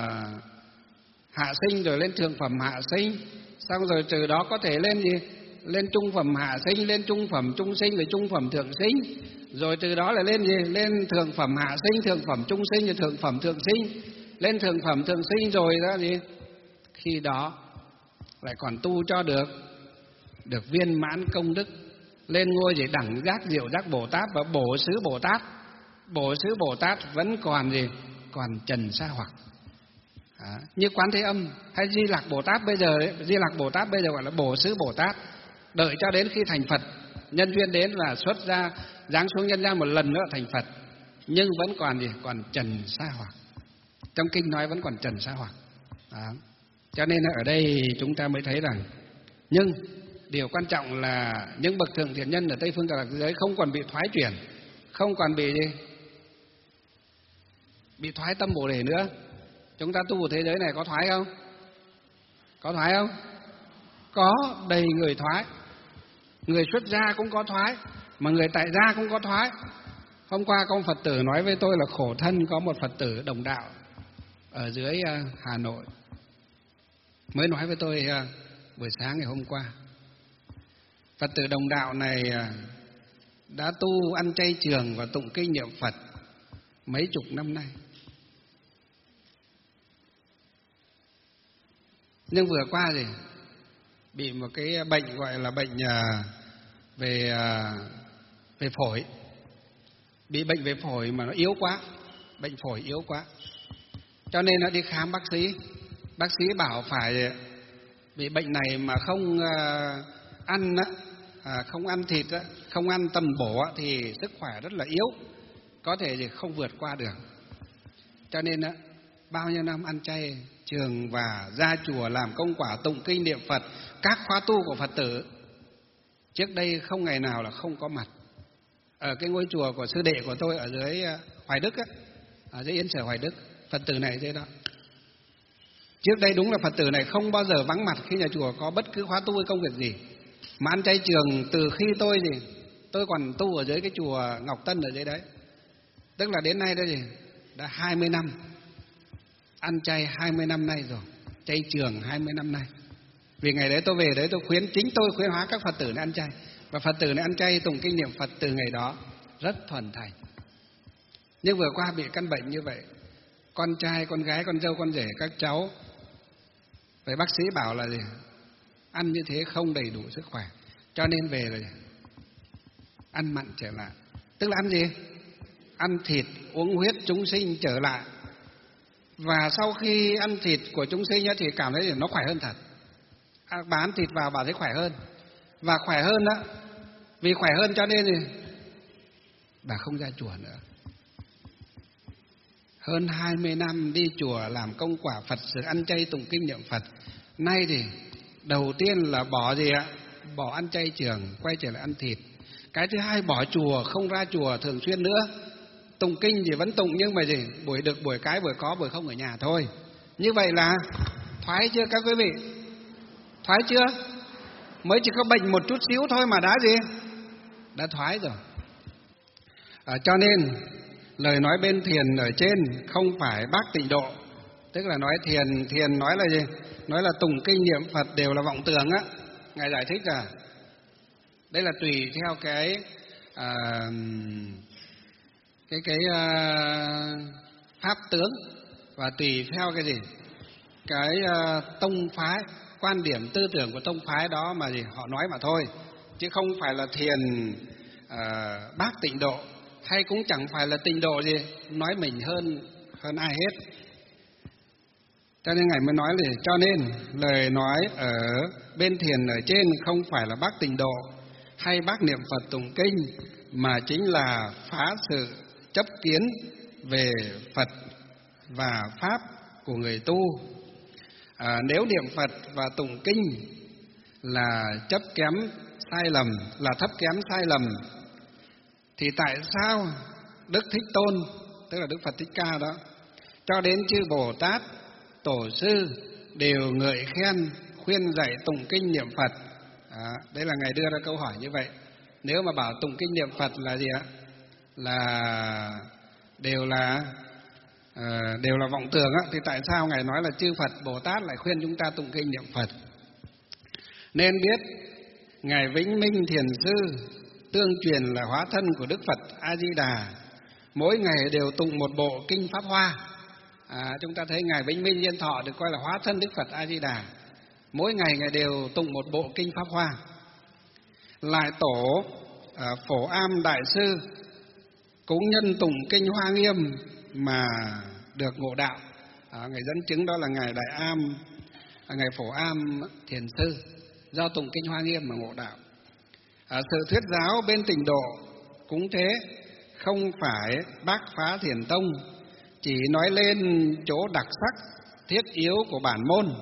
Speaker 1: hạ sinh, rồi lên thượng phẩm hạ sinh, xong rồi từ đó có thể lên gì? Lên trung phẩm hạ sinh, lên trung phẩm trung sinh, rồi trung phẩm thượng sinh, rồi từ đó là lên gì? Lên thượng phẩm hạ sinh, thượng phẩm trung sinh, rồi thượng phẩm thượng sinh, lên thượng phẩm thượng sinh, rồi đó gì? Khi đó lại còn tu cho được được viên mãn công đức, lên ngôi gì? Đẳng giác diệu giác Bồ Tát và Bổ Xứ Bồ Tát. Bổ Xứ Bồ Tát vẫn còn gì? Còn trần sa hoặc. À, như Quán Thế Âm hay Di Lặc Bồ Tát bây giờ ấy, Di Lặc Bồ Tát bây giờ gọi là Bổ Xứ Bồ Tát, đợi cho đến khi thành Phật, nhân duyên đến là xuất ra, giáng xuống nhân gian một lần nữa thành Phật, nhưng vẫn còn gì? Còn trần sa hoặc. Trong kinh nói vẫn còn trần sa hoặc. À, cho nên ở đây chúng ta mới thấy rằng, nhưng điều quan trọng là những bậc thượng thiện nhân ở Tây Phương Cực Lạc giới không còn bị thoái chuyển, không còn bị gì? Bị thoái tâm Bồ Đề nữa. Chúng ta tu ở thế giới này có thoái không? Có thoái không? Có, đầy người thoái. Người xuất gia cũng có thoái, mà người tại gia cũng có thoái. Hôm qua có một Phật tử nói với tôi là khổ thân có một Phật tử đồng đạo ở dưới Hà Nội mới nói với tôi buổi sáng ngày hôm qua. Phật tử đồng đạo này đã tu ăn chay trường và tụng kinh niệm Phật mấy chục năm nay. Nhưng vừa qua thì bị một cái bệnh gọi là bệnh về về phổi. Bị bệnh về phổi mà nó yếu quá, bệnh phổi yếu quá. Cho nên nó đi khám bác sĩ. Bác sĩ bảo phải bị bệnh này mà không ăn không ăn thịt, không ăn tầm bổ thì sức khỏe rất là yếu, có thể thì không vượt qua được. Cho nên bao nhiêu năm ăn chay trường và ra chùa làm công quả tụng kinh niệm Phật, các khóa tu của Phật tử trước đây không ngày nào là không có mặt. Ở cái ngôi chùa của sư đệ của tôi ở dưới Hoài Đức á, ở dưới Yên Sở Hoài Đức, Phật tử này thế đó. Trước đây đúng là Phật tử này không bao giờ vắng mặt khi nhà chùa có bất cứ khóa tu hay công việc gì. Mà ăn chay trường từ khi tôi gì, tôi còn tu ở dưới cái chùa Ngọc Tân ở dưới đấy. Tức là đến nay đây gì, đã hai mươi năm. Ăn chay hai mươi năm nay rồi, chay trường hai mươi năm nay. Vì ngày đấy tôi về đấy tôi khuyến, chính tôi khuyến hóa các Phật tử này ăn chay. Và Phật tử này ăn chay tụng kinh niệm Phật từ ngày đó rất thuần thành. Nhưng vừa qua bị căn bệnh như vậy, con trai, con gái, con dâu, con rể, các cháu, vậy bác sĩ bảo là gì? Ăn như thế không đầy đủ sức khỏe, cho nên về là ăn mặn trở lại. Tức là ăn gì? Ăn thịt, uống huyết chúng sinh trở lại. Và sau khi ăn thịt của chúng sinh thì cảm thấy nó khỏe hơn thật. À, bán thịt vào bà thấy khỏe hơn. Và khỏe hơn đó, vì khỏe hơn cho nên thì bà không ra chùa nữa. Hơn hai mươi năm đi chùa làm công quả Phật sự, ăn chay tụng kinh niệm Phật. Nay thì đầu tiên là bỏ gì ạ? Bỏ ăn chay trường, quay trở lại ăn thịt. Cái thứ hai bỏ chùa, không ra chùa thường xuyên nữa. Tụng kinh thì vẫn tụng nhưng mà gì? Buổi được, buổi cái, buổi có, buổi không ở nhà thôi. Như vậy là thoái chưa các quý vị? Thoái chưa? Mới chỉ có bệnh một chút xíu thôi mà đã gì? Đã thoái rồi. À, cho nên lời nói bên thiền ở trên không phải bác tịnh độ. Tức là nói thiền, thiền nói là gì? Nói là tụng kinh niệm Phật đều là vọng tưởng á. Ngài giải thích là đây là tùy theo cái à, cái cái à, pháp tướng và tùy theo cái gì? Cái à, tông phái, quan điểm tư tưởng của tông phái đó mà gì họ nói mà thôi, chứ không phải là thiền à, bác tịnh độ, hay cũng chẳng phải là tịnh độ gì nói mình hơn hơn ai hết. Cho nên Ngài mới nói là cho nên lời nói ở bên thiền ở trên không phải là bác tịnh độ hay bác niệm Phật tụng kinh, mà chính là phá sự chấp kiến về Phật và Pháp của người tu. À, nếu niệm Phật và tụng kinh là chấp kém sai lầm, là thấp kém sai lầm, thì tại sao Đức Thích Tôn, tức là Đức Phật Thích Ca đó, cho đến chư Bồ Tát, Tổ sư đều ngợi khen, khuyên dạy tụng kinh niệm Phật? À, đấy là Ngài đưa ra câu hỏi như vậy. Nếu mà bảo tụng kinh niệm Phật là gì ạ? Là đều là à, đều là vọng tưởng á, thì tại sao Ngài nói là chư Phật Bồ Tát lại khuyên chúng ta tụng kinh niệm Phật? Nên biết Ngài Vĩnh Minh Thiền Sư tương truyền là hóa thân của Đức Phật A Di Đà, mỗi ngày đều tụng một bộ kinh Pháp Hoa. À, chúng ta thấy Ngài Vĩnh Minh Diên Thọ được coi là hóa thân Đức Phật A Di Đà, mỗi ngày Ngài đều tụng một bộ kinh Pháp Hoa. Lại tổ à, Phổ Am Đại Sư cũng nhân tụng kinh Hoa Nghiêm mà được ngộ đạo. À, Ngài dẫn chứng đó là Ngài Đại Am, à, Ngài Phổ Am Thiền Sư do tụng kinh Hoa Nghiêm mà ngộ đạo. À, sự thuyết giáo bên tịnh độ cũng thế, không phải bác phá thiền tông, chỉ nói lên chỗ đặc sắc thiết yếu của bản môn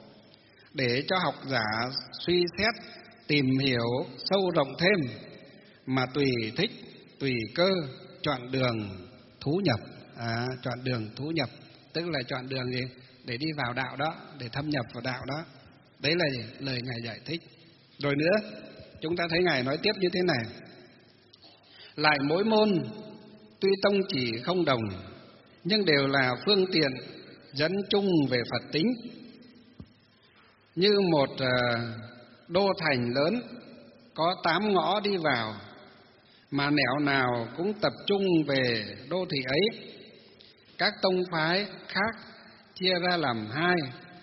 Speaker 1: để cho học giả suy xét, tìm hiểu sâu rộng thêm, mà tùy thích, tùy cơ chọn đường thú nhập. À, chọn đường thú nhập tức là chọn đường gì để đi vào đạo đó, để thâm nhập vào đạo đó. Đấy là gì? Lời Ngài giải thích. Rồi nữa, chúng ta thấy Ngài nói tiếp như thế này: lại mỗi môn tuy tông chỉ không đồng, nhưng đều là phương tiện dẫn chung về Phật tính. Như một đô thành lớn có tám ngõ đi vào, mà nẻo nào cũng tập trung về đô thị ấy. Các tông phái khác chia ra làm hai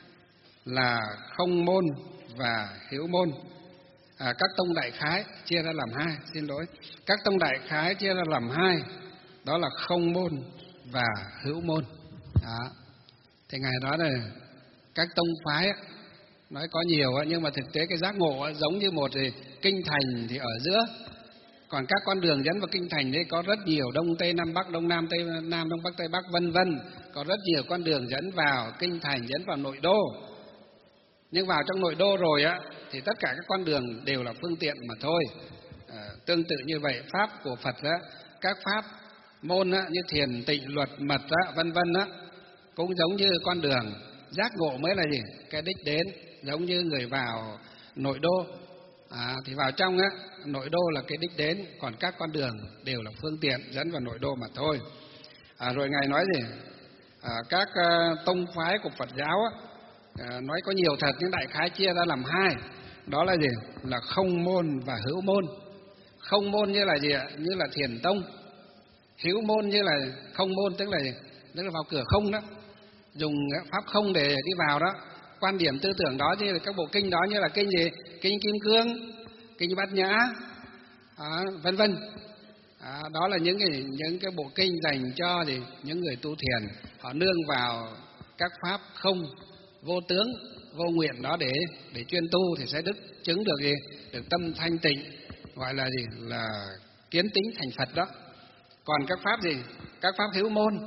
Speaker 1: là không môn và hữu môn. À, các tông đại khái chia ra làm hai, xin lỗi. Các tông đại khái chia ra làm hai, đó là không môn và hữu môn. Đó. Thì Ngài nói là các tông phái nói có nhiều, nhưng mà thực tế cái giác ngộ giống như một thì kinh thành thì ở giữa, còn các con đường dẫn vào kinh thành đấy có rất nhiều, đông tây nam bắc, đông nam tây nam, đông bắc tây bắc, vân vân, có rất nhiều con đường dẫn vào kinh thành, dẫn vào nội đô. Nhưng vào trong nội đô rồi á thì tất cả các con đường đều là phương tiện mà thôi. À, tương tự như vậy, pháp của Phật á, các pháp môn á, như thiền tịnh luật mật á, vân vân á, cũng giống như con đường. Giác ngộ mới là gì? Cái đích đến. Giống như người vào nội đô, à, thì vào trong á, nội đô là cái đích đến, còn các con đường đều là phương tiện dẫn vào nội đô mà thôi. À, rồi Ngài nói gì? À, các uh, tông phái của Phật giáo á, à, nói có nhiều thật, nhưng đại khái chia ra làm hai, đó là gì? Là không môn và hữu môn. Không môn như là gì ạ? Như là thiền tông. Hữu môn như là không môn, tức là gì? Tức là vào cửa không đó, dùng pháp không để đi vào đó. Quan điểm tư tưởng đó như là các bộ kinh đó, như là kinh gì? Kinh Kim Cương, kinh Bát Nhã, à, vân vân. À, đó là những cái những cái bộ kinh dành cho gì? Những người tu thiền, họ nương vào các pháp không, vô tướng, vô nguyện đó để để chuyên tu thì sẽ đức chứng được gì? Được tâm thanh tịnh, gọi là gì? Là kiến tính thành Phật đó. Còn các pháp gì? Các pháp hữu môn,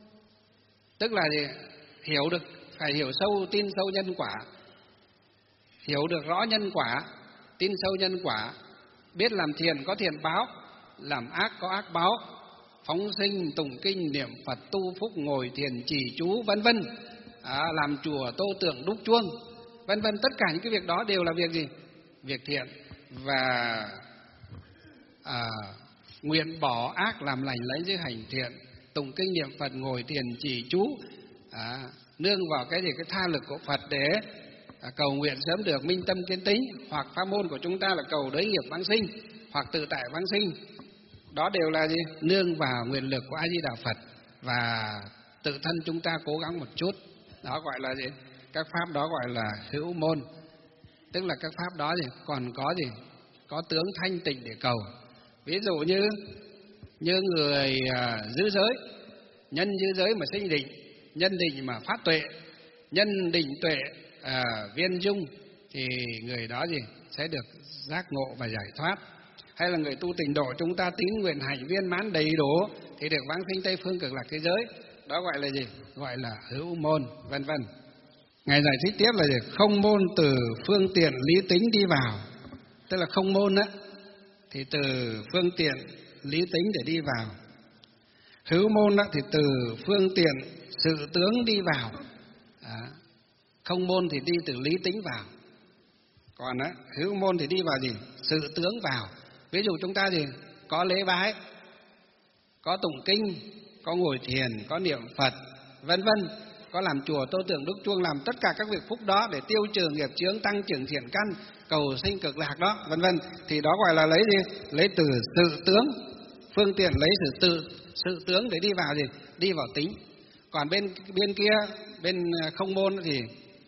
Speaker 1: tức là gì? Hiểu được, phải hiểu sâu, tin sâu nhân quả, hiểu được rõ nhân quả, tin sâu nhân quả, biết làm thiện có thiện báo, làm ác có ác báo, phóng sinh tụng kinh niệm Phật tu phúc ngồi thiền trì chú vân vân, à, làm chùa tô tượng đúc chuông vân vân. Tất cả những cái việc đó đều là việc gì? Việc thiện. Và à, nguyện bỏ ác làm lành lấy dưới hành thiện, tụng kinh niệm Phật ngồi thiền trì chú, à, nương vào cái gì? Cái tha lực của Phật để à, cầu nguyện sớm được minh tâm kiến tính. Hoặc pháp môn của chúng ta là cầu đới nghiệp vãng sinh, hoặc tự tại vãng sinh. Đó đều là gì? Nương vào nguyện lực của A Di Đà Phật, và tự thân chúng ta cố gắng một chút. Đó gọi là gì? Các pháp đó gọi là hữu môn. Tức là các pháp đó gì? Còn có gì? Có tướng thanh tịnh để cầu. Ví dụ như như người à, giữ giới, nhân giữ giới mà sinh định, nhân định mà phát tuệ, nhân định tuệ à, viên dung, thì người đó gì? Sẽ được giác ngộ và giải thoát. Hay là người tu tịnh độ, chúng ta tín nguyện hạnh viên mãn đầy đủ thì được vãng sinh Tây Phương Cực Lạc thế giới. Đó gọi là gì? Gọi là hữu môn, vân vân. Ngài giải thích tiếp là gì? Không môn từ phương tiện lý tính đi vào, tức là không môn á, thì từ phương tiện lý tính để đi vào. Hữu môn á, thì từ phương tiện sự tướng đi vào. Đó. Không môn thì đi từ lý tính vào, còn á, hữu môn thì đi vào gì? Sự tướng vào. Ví dụ chúng ta gì? Có lễ bái, có tụng kinh, có ngồi thiền, có niệm Phật, vân vân, có làm chùa tô tượng đúc chuông, làm tất cả các việc phúc đó để tiêu trừ nghiệp chướng, tăng trưởng thiện căn, cầu sinh cực lạc đó, vân vân, thì đó gọi là lấy gì? Lấy từ sự tướng, phương tiện lấy sự tự sự tướng để đi vào gì? Đi vào tính. Còn bên bên kia, bên không môn thì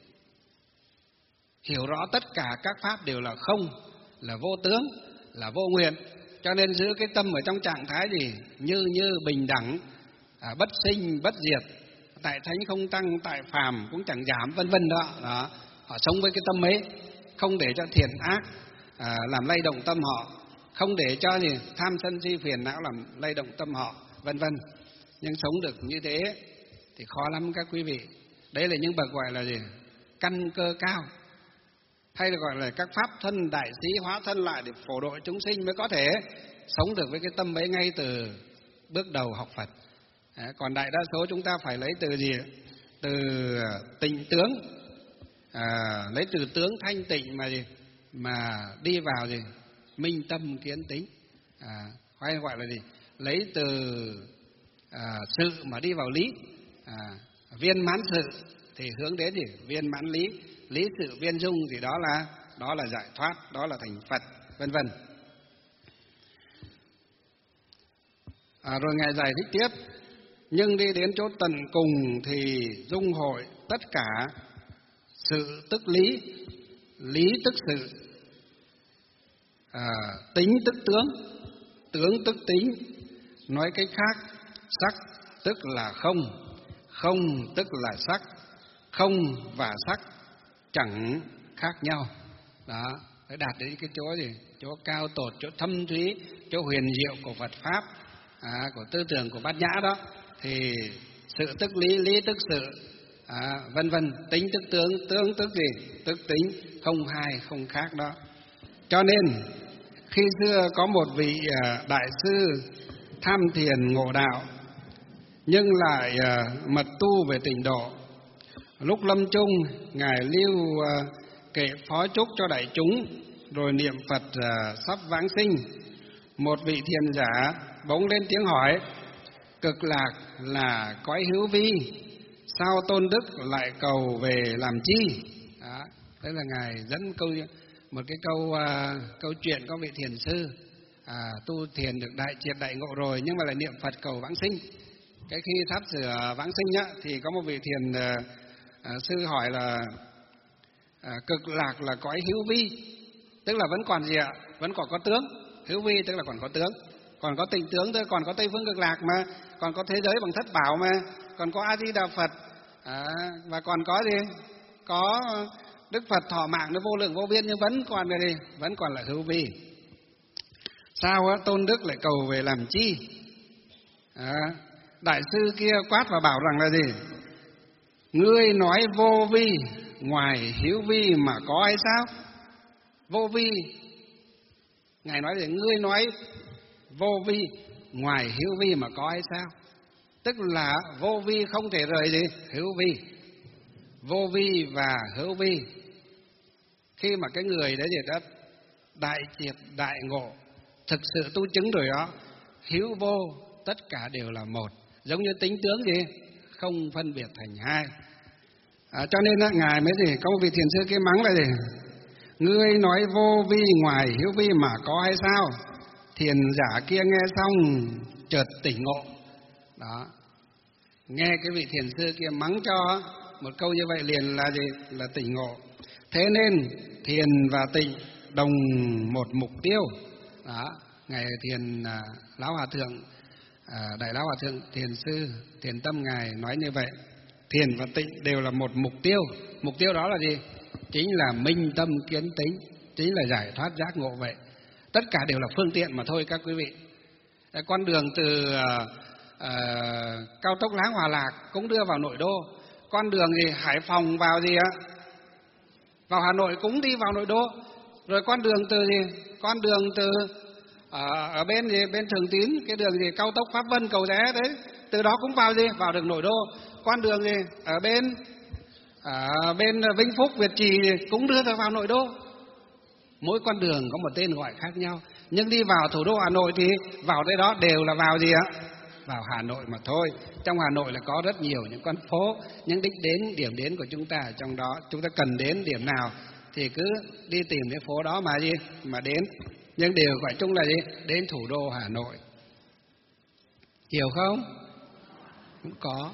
Speaker 1: hiểu rõ tất cả các pháp đều là không, là vô tướng, là vô nguyện, cho nên giữ cái tâm ở trong trạng thái gì? Như như bình đẳng, à, bất sinh bất diệt, tại thánh không tăng, tại phàm cũng chẳng giảm, vân vân đó. Đó, họ sống với cái tâm ấy, không để cho thiện ác à, làm lay động tâm họ, không để cho gì? Tham sân si phiền não làm lay động tâm họ, vân vân. Nhưng sống được như thế thì khó lắm các quý vị. Đấy là những bậc gọi là gì? Căn cơ cao, hay là gọi là các pháp thân đại sĩ hóa thân lại để phổ độ chúng sinh mới có thể sống được với cái tâm ấy ngay từ bước đầu học Phật. À, còn đại đa số chúng ta phải lấy từ gì? Từ tịnh tướng, à, lấy từ tướng thanh tịnh mà gì? Mà đi vào gì? minh tâm kiến tính. À, hay gọi là gì? Lấy từ à, sự mà đi vào lý. À, viên mãn sự thì hướng đến gì? Viên mãn lý. Lý sự viên dung thì đó là đó là giải thoát, đó là thành Phật, vân vân. À, rồi Ngài giải thích tiếp: nhưng đi đến chỗ tận cùng thì dung hội tất cả sự tức lý, lý tức sự, à, tính tức tướng, tướng tức tính. Nói cách khác, sắc tức là không, không tức là sắc, không và sắc chẳng khác nhau. Đó, để đạt đến cái chỗ gì? Chỗ cao tột, chỗ thâm thúy, chỗ huyền diệu của Phật pháp, à, của tư tưởng của Bát Nhã đó. Thì sự tức lý, lý tức sự, à, vân vân, tính tức tướng, tướng tức gì? Tức tính, không hai không khác đó. Cho nên khi xưa có một vị à, đại sư tham thiền ngộ đạo, nhưng lại à, mật tu về tịnh độ. Lúc lâm chung, Ngài lưu à, kệ phó chúc cho đại chúng, rồi niệm Phật à, sắp vãng sinh. Một vị thiền giả bỗng lên tiếng hỏi: cực lạc là cõi hữu vi, sao tôn đức lại cầu về làm chi? Đó, đấy là Ngài dẫn câu một cái câu à, câu chuyện có vị thiền sư à, tu thiền được đại triệt đại ngộ rồi, nhưng mà lại niệm Phật cầu vãng sinh. Cái khi thắp sửa vãng sinh á, thì có một vị thiền à, à, sư hỏi là à, cực lạc là cõi hữu vi, tức là vẫn còn gì ạ? Vẫn còn có tướng. Hữu vi tức là còn có tướng, còn có tịnh tướng thôi, còn có Tây phương cực lạc mà, còn có thế giới bằng thất bảo mà, còn có A Di Đà Phật, à, và còn có gì? Có Đức Phật thọ mạng nó vô lượng vô biên, nhưng vẫn còn cái gì? Vẫn còn là hữu vi. Sao á, tôn đức lại cầu về làm chi? À, đại sư kia quát và bảo rằng là gì? Ngươi nói vô vi, ngoài hữu vi mà có hay sao? Vô vi, Ngài nói là ngươi nói vô vi, ngoài hữu vi mà có hay sao? Tức là vô vi không thể rời gì? Hữu vi. Vô vi và hữu vi, khi mà cái người đấy gì đó đại triệt đại ngộ, thực sự tu chứng rồi đó, hữu vô tất cả đều là một, giống như tính tướng gì? Không phân biệt thành hai. À, cho nên đó, Ngài mới gì? Có một vị thiền sư kia mắng là gì? Ngươi nói vô vi ngoài hữu vi mà có hay sao? Thiền giả kia nghe xong chợt tỉnh ngộ. Đó, nghe cái vị thiền sư kia mắng cho một câu như vậy liền là gì? Là tỉnh ngộ. Thế nên thiền và tịnh đồng một mục tiêu. Đó, Ngài Thiền à, Lão Hòa Thượng, à, Đại Lão Hòa Thượng Thiền sư Thiền Tâm Ngài nói như vậy. Thiền và tịnh đều là một mục tiêu. Mục tiêu đó là gì? Chính là minh tâm kiến tính, chính là giải thoát giác ngộ vậy. Tất cả đều là phương tiện mà thôi các quý vị. Con đường từ à, à, cao tốc Láng Hòa Lạc cũng đưa vào nội đô. Con đường gì Hải Phòng vào gì ạ? Vào Hà Nội cũng đi vào nội đô. Rồi con đường từ gì? Con đường từ ở, ở bên gì? Bên Thường Tín, cái đường gì cao tốc Pháp Vân Cầu Giấy đấy, từ đó cũng vào gì? Vào được nội đô. Con đường gì? Ở bên ở bên Vĩnh Phúc, Việt Trì cũng đưa vào nội đô. Mỗi con đường có một tên gọi khác nhau, nhưng đi vào thủ đô Hà Nội thì vào đây đó đều là vào gì ạ? Vào Hà Nội mà thôi. Trong Hà Nội là có rất nhiều những con phố, những đích đến, điểm đến của chúng ta ở trong đó. Chúng ta cần đến điểm nào thì cứ đi tìm cái phố đó mà gì? Mà đến. Nhưng đều gọi chung là gì? Đến thủ đô Hà Nội. Hiểu không? Cũng có.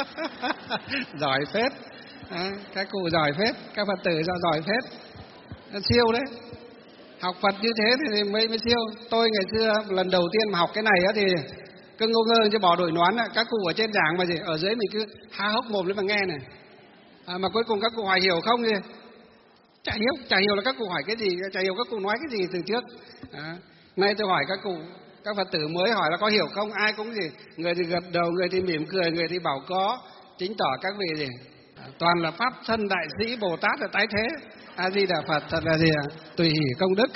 Speaker 1: Giỏi phết. À, các cụ giỏi phết, các Phật tử giỏi phết. Siêu đấy. Học Phật như thế thì mới mới siêu. Tôi ngày xưa lần đầu tiên mà học cái này á thì cứ ngô ngơ chứ bỏ đội nón. Các cụ ở trên giảng mà gì, ở dưới mình cứ há hốc mồm lên mà nghe này. À, mà cuối cùng các cụ hỏi hiểu không gì? Chả hiểu, chả hiểu là các cụ hỏi cái gì, chả hiểu các cụ nói cái gì từ trước. À, nay tôi hỏi các cụ, các Phật tử mới hỏi là có hiểu không, ai cũng gì, người thì gật đầu, người thì mỉm cười, người thì bảo có, chứng tỏ các vị gì, à, toàn là pháp thân đại sĩ Bồ Tát là tái thế. A Di Đà Phật thật là gì ạ? Tùy hỷ công đức.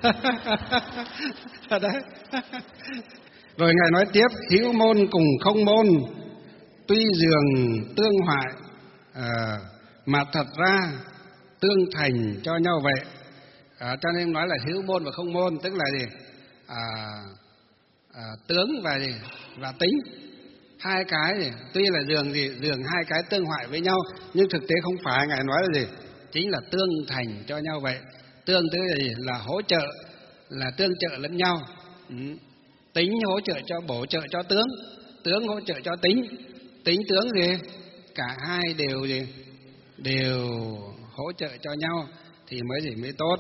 Speaker 1: Đấy. Rồi Ngài nói tiếp, hữu môn cùng không môn, tuy dường tương hoại, à, mà thật ra tương thành cho nhau vậy. À, cho nên nói là hữu môn và không môn, tức là gì? À, à, tướng và gì? Và tính. Hai cái gì? Tuy là dường gì? Dường hai cái tương hoại với nhau, nhưng thực tế không phải. Ngài nói là gì? Chính là tương thành cho nhau vậy. Tương tức là gì? Là hỗ trợ, là tương trợ lẫn nhau. Ừ. Tính hỗ trợ cho bổ trợ cho tướng, tướng hỗ trợ cho tính, tính tướng gì? Cả hai đều gì? Đều hỗ trợ cho nhau thì mới gì? Mới tốt.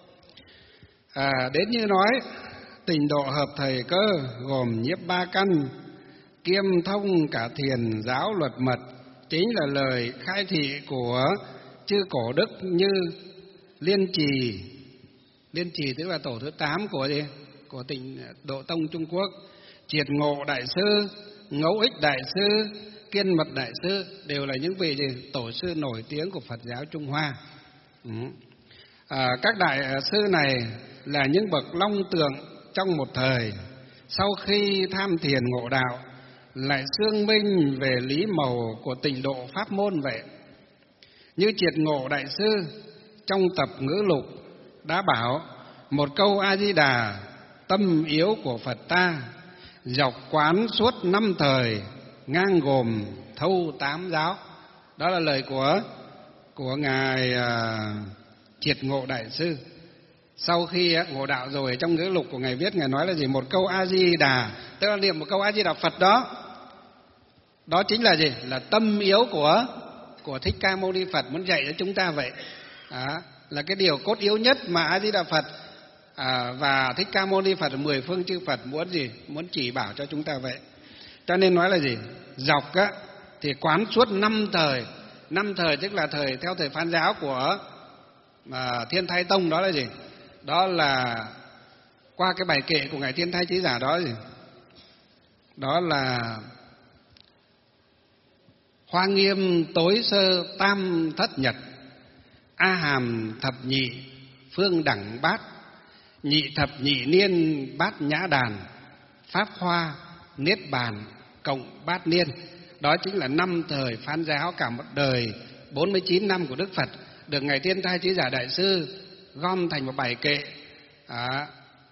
Speaker 1: À, đến như nói tịnh độ hợp thời cơ, gồm nhiếp ba căn, kiêm thông cả thiền giáo luật mật, chính là lời khai thị của chư cổ đức như Liên Trì. Liên Trì tức là tổ thứ tám của gì? Của Tịnh Độ Tông Trung Quốc. Triệt Ngộ Đại Sư, Ngẫu Ích Đại Sư, Kiên Mật Đại Sư đều là những vị gì? Tổ sư nổi tiếng của Phật giáo Trung Hoa. Ừ. À, các đại sư này là những bậc long tượng trong một thời, sau khi tham thiền ngộ đạo lại xương minh về lý màu của tịnh độ pháp môn vậy. Như Triệt Ngộ Đại Sư trong tập Ngữ Lục đã bảo một câu A Di Đà tâm yếu của Phật ta, dọc quán suốt năm thời, ngang gồm thâu tám giáo. Đó là lời của của ngài à, Triệt Ngộ Đại Sư. Sau khi ngộ đạo rồi, trong Ngữ Lục của ngài viết, ngài nói là gì? Một câu A Di Đà, tức là niệm một câu A Di Đà Phật đó, đó chính là gì? Là tâm yếu của của Thích Ca Mâu Ni Phật muốn dạy cho chúng ta vậy. Đó, là cái điều cốt yếu nhất mà A Di Đà Phật à, và Thích Ca Mâu Ni Phật, mười phương chư Phật muốn gì? Muốn chỉ bảo cho chúng ta vậy. Cho nên nói là gì? Dọc á thì quán suốt năm thời, năm thời tức là thời theo thời Phan giáo của à, Thiên Thai Tông, đó là gì? Đó là qua cái bài kệ của ngài Thiên Thai Chí Giả đó gì? Đó là Hoa Nghiêm tối sơ tam thất nhật, A Hàm thập nhị phương đẳng bát, nhị thập nhị niên bát nhã đàn, Pháp Hoa niết bàn cộng bát niên. Đó chính là năm thời Phan giáo, cả một đời bốn mươi chín năm của Đức Phật được ngài Thiên Thai Chí Giả Đại Sư gom thành một bài kệ. À,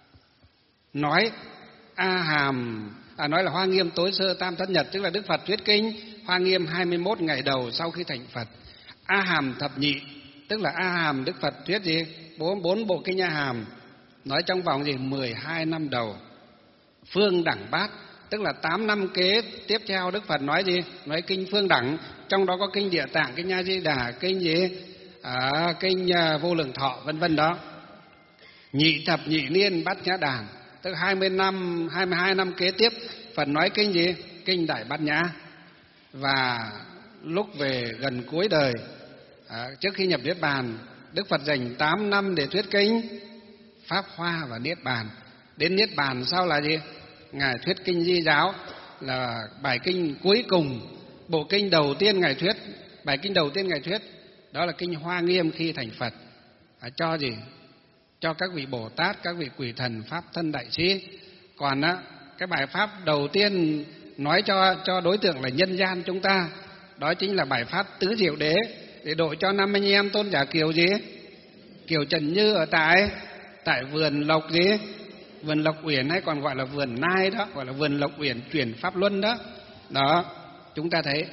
Speaker 1: nói A Hàm à, nói là Hoa Nghiêm tối sơ tam thất nhật, tức là Đức Phật thuyết kinh Hoa Nghiêm hai mươi mốt ngày đầu sau khi thành Phật. A Hàm thập nhị tức là A Hàm Đức Phật thuyết gì? Bốn bốn bộ kinh A Hàm, nói trong vòng gì? mười hai năm đầu. Phương đẳng bát tức là tám năm kế tiếp theo Đức Phật nói gì? Nói kinh Phương đẳng, trong đó có kinh Địa Tạng, kinh A Di Đà, kinh gì? À, kinh Vô Lượng Thọ vân vân đó. Nhị thập nhị niên bát nhã đàn tức hai mươi năm, hai mươi hai năm kế tiếp Phật nói kinh gì? Kinh Đại Bát Nhã. Và lúc về gần cuối đời, à, trước khi nhập Niết Bàn, Đức Phật dành tám năm để thuyết kinh Pháp Hoa và Niết Bàn. Đến Niết Bàn sau là gì? Ngài thuyết kinh Di Giáo, là bài kinh cuối cùng, bộ kinh đầu tiên ngài thuyết, bài kinh đầu tiên ngài thuyết đó là kinh Hoa Nghiêm khi thành Phật. À, cho gì? Cho các vị Bồ Tát, các vị quỷ thần, pháp thân đại sĩ. Còn á, cái bài pháp đầu tiên nói cho cho đối tượng là nhân gian chúng ta, đó chính là bài pháp Tứ Diệu Đế, để độ cho năm anh em tôn giả Kiều gì? Kiều Trần Như ở tại tại vườn Lộc gì? Vườn Lộc Uyển, hay còn gọi là vườn Nai đó, gọi là vườn Lộc Uyển chuyển pháp luân đó. Đó, chúng ta thấy.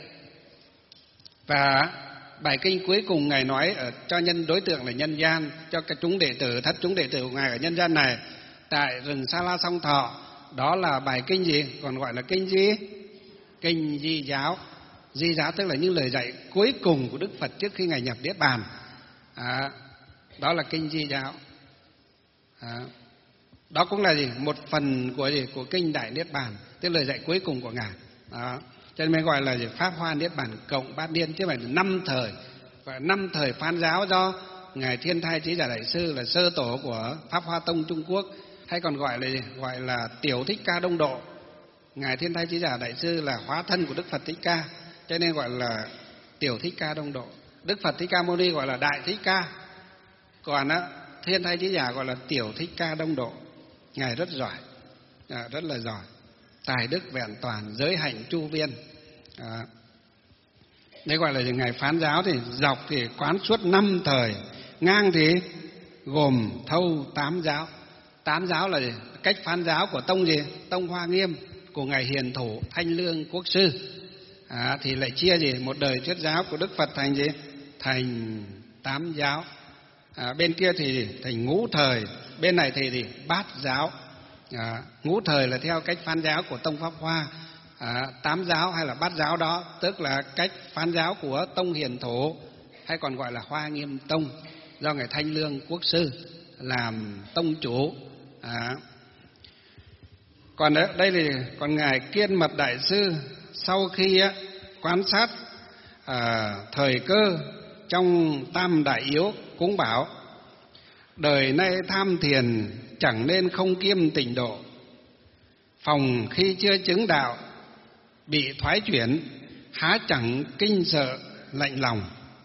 Speaker 1: Và bài kinh cuối cùng ngài nói ở cho nhân đối tượng là nhân gian, cho cái chúng đệ tử, thất chúng đệ tử của ngài ở nhân gian này tại rừng Sa La Song Thọ, đó là bài kinh gì? Còn gọi là kinh gì? Kinh Di Giáo. Di Giáo tức là những lời dạy cuối cùng của Đức Phật trước khi ngài nhập Niết Bàn. À, đó là kinh Di Giáo. À, đó cũng là gì? Một phần của gì? Của kinh Đại Niết Bàn, tức lời dạy cuối cùng của ngài. Đó, cho nên mới gọi là gì? Pháp Hoa Niết Bàn cộng bát niên, chứ không phải là năm thời. Và năm thời Phan giáo do ngài Thiên Thai Chí Giả Đại Sư là sơ tổ của Pháp Hoa Tông Trung Quốc, hay còn gọi là gì? Gọi là Tiểu Thích Ca Đông Độ. Ngài Thiên Thai Chí Giả Đại Sư là hóa thân của Đức Phật Thích Ca, cho nên gọi là Tiểu Thích Ca Đông Độ. Đức Phật Thích Ca Mâu Ni gọi là Đại Thích Ca, còn á, Thiên Thai Chí Giả gọi là Tiểu Thích Ca Đông Độ. Ngài rất giỏi, à, rất là giỏi, tài đức vẹn toàn, giới hạnh chu viên. À, đấy gọi là ngài phán giáo. Thì dọc thì quán suốt năm thời, ngang thì gồm thâu tám giáo. Tám giáo là gì? Cách phán giáo của tông gì? Tông Hoa Nghiêm, của ngài Hiền Thủ Thanh Lương Quốc sư. À, thì lại chia gì? Một đời thuyết giáo của Đức Phật thành gì? Thành tám giáo. À, bên kia thì thành ngũ thời, bên này thì gì? Bát giáo. À, ngũ thời là theo cách phán giáo của tông Pháp Hoa. À, tám giáo hay là bát giáo đó tức là cách phán giáo của tông Hiền Thủ, hay còn gọi là Hoa Nghiêm Tông, do ngài Thanh Lương Quốc sư làm tông chủ. À, còn đấy, đây thì còn ngài Kiên Mật Đại sư sau khi á, quan sát à, thời cơ trong tam đại yếu cũng bảo: đời nay tham thiền chẳng nên không kiêm tịnh độ, phòng khi chưa chứng đạo bị thoái chuyển, há chẳng kinh sợ lạnh lòng.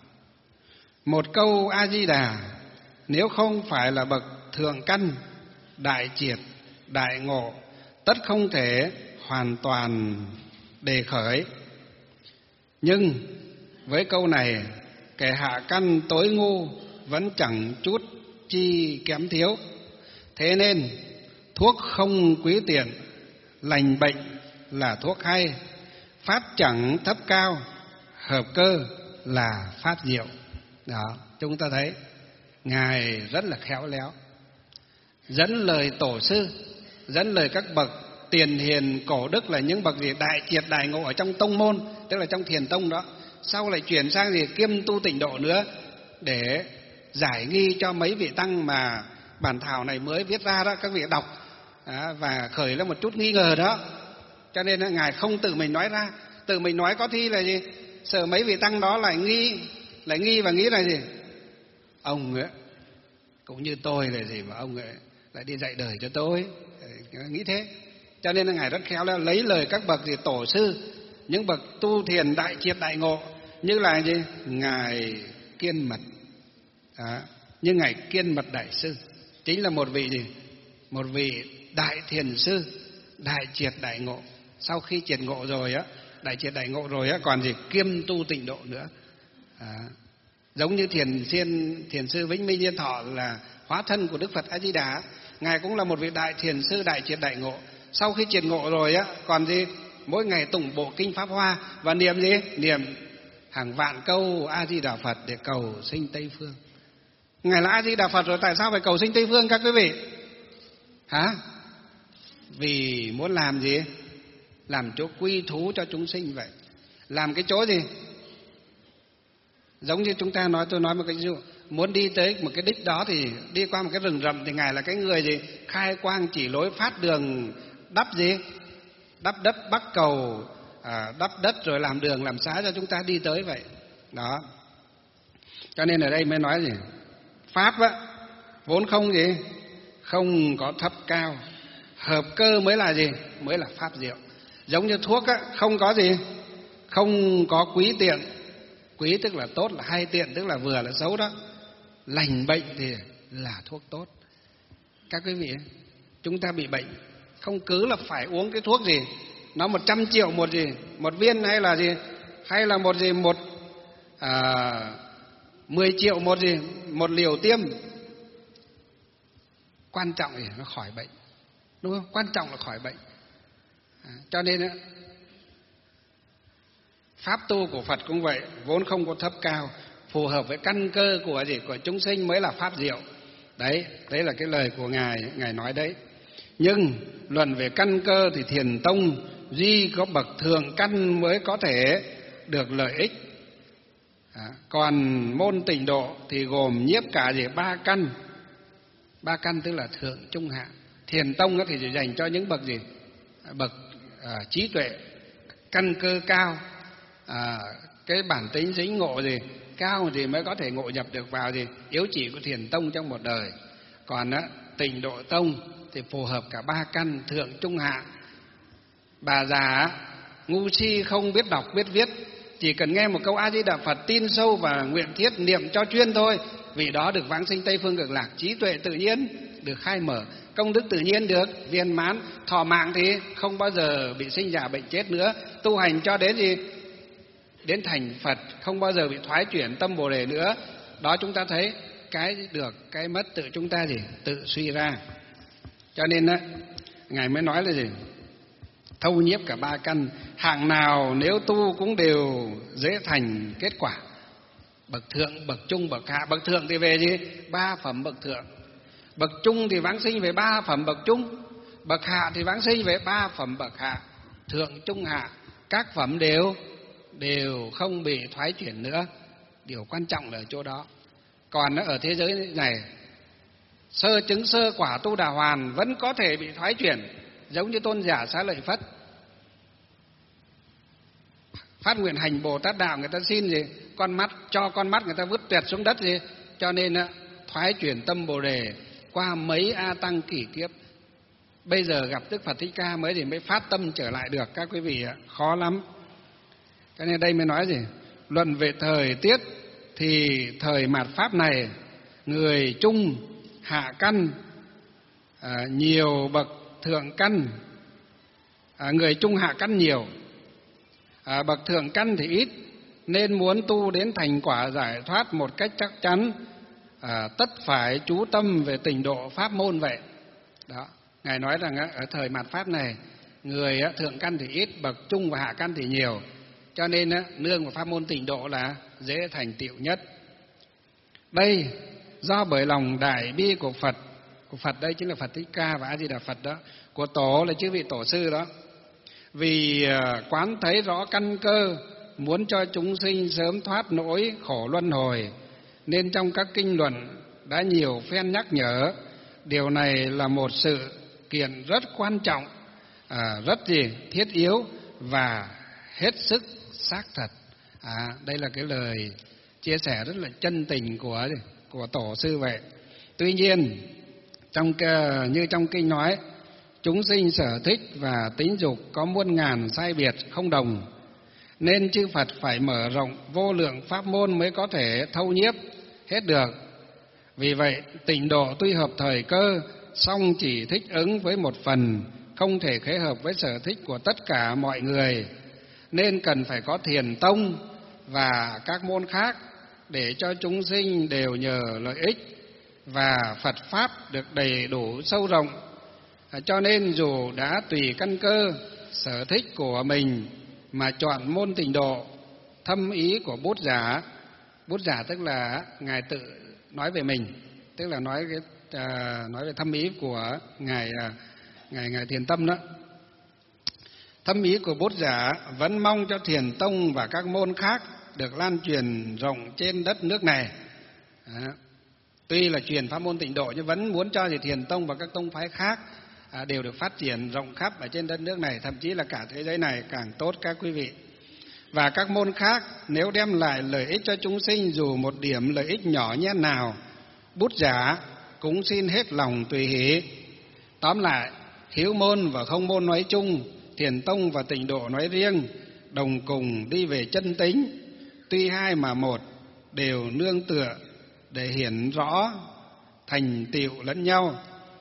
Speaker 1: Một câu A Di Đà nếu không phải là bậc thượng căn đại triệt đại ngộ, tất không thể hoàn toàn đề khởi. Nhưng với câu này, kẻ hạ căn tối ngu vẫn chẳng chút chi kém thiếu. Thế nên thuốc không quý tiện, lành bệnh là thuốc hay, pháp chẳng thấp cao, hợp cơ là pháp diệu. Đó, chúng ta thấy ngài rất là khéo léo, dẫn lời tổ sư, dẫn lời các bậc tiền hiền cổ đức là những bậc gì? Đại triệt đại ngộ ở trong tông môn, tức là trong thiền tông đó. Sau lại chuyển sang gì? Kiêm tu tịnh độ nữa, để giải nghi cho mấy vị tăng mà bản thảo này mới viết ra đó, các vị đọc à, và khởi lên một chút nghi ngờ đó. Cho nên là ngài không tự mình nói ra, tự mình nói có thi là gì? Sợ mấy vị tăng đó lại nghi, lại nghi và nghĩ là gì? Ông ấy cũng như tôi là gì mà ông ấy lại đi dạy đời cho tôi, nghĩ thế. Cho nên là ngài rất khéo léo, lấy lời các bậc gì? Tổ sư, những bậc tu thiền đại triệt đại ngộ, như là gì? Ngài Kiên Mật, đó, như ngài Kiên Mật Đại sư chính là một vị gì? Một vị đại thiền sư, đại triệt đại ngộ. Sau khi triệt ngộ rồi á, đại triệt đại ngộ rồi á, còn gì? Kiêm tu tịnh độ nữa. À, giống như thiền siên thiền sư Vĩnh Minh Yên Thọ là hóa thân của Đức Phật A Di Đà, ngài cũng là một vị đại thiền sư đại triệt đại ngộ. Sau khi triệt ngộ rồi á, còn gì? Mỗi ngày tụng bộ kinh Pháp Hoa và niệm gì? Niệm hàng vạn câu A Di Đà Phật để cầu sinh Tây phương. Ngài là A Di Đà Phật rồi, tại sao phải cầu sinh Tây phương các quý vị? Hả? Vì muốn làm gì? Làm chỗ quy thú cho chúng sinh vậy. Làm cái chỗ gì? Giống như chúng ta nói, tôi nói một cái ví dụ, muốn đi tới một cái đích đó thì đi qua một cái rừng rậm, thì ngài là cái người gì? Khai quang chỉ lối, phát đường, đắp gì? Đắp đất bắc cầu, à, đắp đất rồi làm đường làm xá cho chúng ta đi tới vậy. Đó. Cho nên ở đây mới nói gì? Pháp á, vốn không gì? Không có thấp cao, hợp cơ mới là gì? Mới là pháp diệu. Giống như thuốc á, không có gì? Không có quý tiện. Quý tức là tốt, là hay, tiện tức là vừa là xấu đó. Lành bệnh thì là thuốc tốt. Các quý vị, chúng ta bị bệnh, không cứ là phải uống cái thuốc gì nó một trăm triệu một gì, một viên, hay là gì, hay là một gì, một à, mười triệu một gì, một liều tiêm. Quan trọng thì nó khỏi bệnh, đúng không? Quan trọng là khỏi bệnh. À, cho nên pháp tu của Phật cũng vậy, vốn không có thấp cao, phù hợp với căn cơ của gì, của chúng sinh mới là pháp diệu. Đấy, đấy là cái lời của ngài, ngài nói đấy. Nhưng luận về căn cơ thì thiền tông duy có bậc thượng căn mới có thể được lợi ích. À, còn môn tịnh độ thì gồm nhiếp cả gì? Ba căn. Ba căn tức là thượng trung hạ. Thiền tông thì chỉ dành cho những bậc gì? Bậc à, trí tuệ, căn cơ cao, à, cái bản tính dính ngộ gì cao thì mới có thể ngộ nhập được vào gì yếu chỉ của thiền tông trong một đời. Còn á, tịnh độ tông thì phù hợp cả ba căn thượng trung hạ. Bà già ngu si không biết đọc biết viết, chỉ cần nghe một câu A Di Đà Phật tin sâu và nguyện thiết niệm cho chuyên thôi, vì đó được vãng sinh Tây phương cực lạc. Trí tuệ tự nhiên được khai mở, công đức tự nhiên được viên mãn, thọ mạng thì không bao giờ bị sinh già bệnh chết nữa. Tu hành cho đến gì? Đến thành Phật, không bao giờ bị thoái chuyển tâm Bồ Đề nữa. Đó, chúng ta thấy cái được, cái mất tự chúng ta gì? Tự suy ra. Cho nên á, Ngài mới nói là gì? Thâu nhiếp cả ba căn, hạng nào nếu tu cũng đều dễ thành kết quả. Bậc thượng, bậc trung, bậc hạ. Bậc thượng thì về gì? Ba phẩm bậc thượng. Bậc trung thì vãng sinh về ba phẩm bậc trung. Bậc hạ thì vãng sinh về ba phẩm bậc hạ. Thượng, trung, hạ, các phẩm đều đều không bị thoái chuyển nữa. Điều quan trọng là ở chỗ đó. Còn ở thế giới này, sơ chứng sơ quả tu đà hoàn vẫn có thể bị thoái chuyển, giống như tôn giả Xá Lợi Phất phát nguyện hành Bồ Tát đạo, người ta xin gì? Con mắt, cho con mắt người ta vứt tuyệt xuống đất gì? Cho nên thoái chuyển tâm Bồ Đề qua mấy A Tăng kỷ kiếp. Bây giờ gặp Đức Phật Thích Ca mới thì mới phát tâm trở lại được các quý vị ạ, khó lắm. Cho nên đây mới nói gì? Luận về thời tiết thì thời mạt pháp này, người trung hạ căn à, nhiều, bậc thượng căn à, người trung hạ căn nhiều, à, bậc thượng căn thì ít, nên muốn tu đến thành quả giải thoát một cách chắc chắn, à, tất phải chú tâm về tịnh độ pháp môn vậy. Đó, Ngài nói rằng ở thời mạt pháp này, người thượng căn thì ít, bậc trung và hạ căn thì nhiều, cho nên nương vào pháp môn tịnh độ là dễ thành tựu nhất. Đây do bởi lòng đại bi của Phật, của Phật đây chính là Phật Thích Ca và A Di Đà Phật đó, của tổ là chư vị tổ sư đó, vì quán thấy rõ căn cơ muốn cho chúng sinh sớm thoát nỗi khổ luân hồi, nên trong các kinh luận đã nhiều phen nhắc nhở. Điều này là một sự kiện rất quan trọng, à, rất gì thiết yếu và hết sức xác thật. À, đây là cái lời chia sẻ rất là chân tình của của tổ sư vậy. Tuy nhiên trong như trong kinh nói, chúng sinh sở thích và tính dục có muôn ngàn sai biệt không đồng, nên chư Phật phải mở rộng vô lượng pháp môn mới có thể thâu nhiếp hết được. Vì vậy tịnh độ tuy hợp thời cơ, song chỉ thích ứng với một phần, không thể khế hợp với sở thích của tất cả mọi người, nên cần phải có thiền tông và các môn khác để cho chúng sinh đều nhờ lợi ích và Phật Pháp được đầy đủ sâu rộng. Cho nên dù đã tùy căn cơ, sở thích của mình mà chọn môn tịnh độ, thâm ý của Bút Giả, Bút Giả tức là Ngài tự nói về mình, tức là nói cái à, nói về thâm ý của ngài à, ngài ngài Thiền Tâm đó. Thâm ý của Bút Giả vẫn mong cho Thiền tông và các môn khác được lan truyền rộng trên đất nước này. À, tuy là truyền pháp môn tịnh độ nhưng vẫn muốn cho thì Thiền tông và các tông phái khác à, đều được phát triển rộng khắp ở trên đất nước này, thậm chí là cả thế giới này càng tốt các quý vị. Và các môn khác nếu đem lại lợi ích cho chúng sinh dù một điểm lợi ích nhỏ nhét nào, Bút Giả cũng xin hết lòng tùy hỷ. Tóm lại, hiếu môn và không môn nói chung, Thiền tông và tịnh độ nói riêng, đồng cùng đi về chân tính, tuy hai mà một, đều nương tựa để hiển rõ thành tựu lẫn nhau,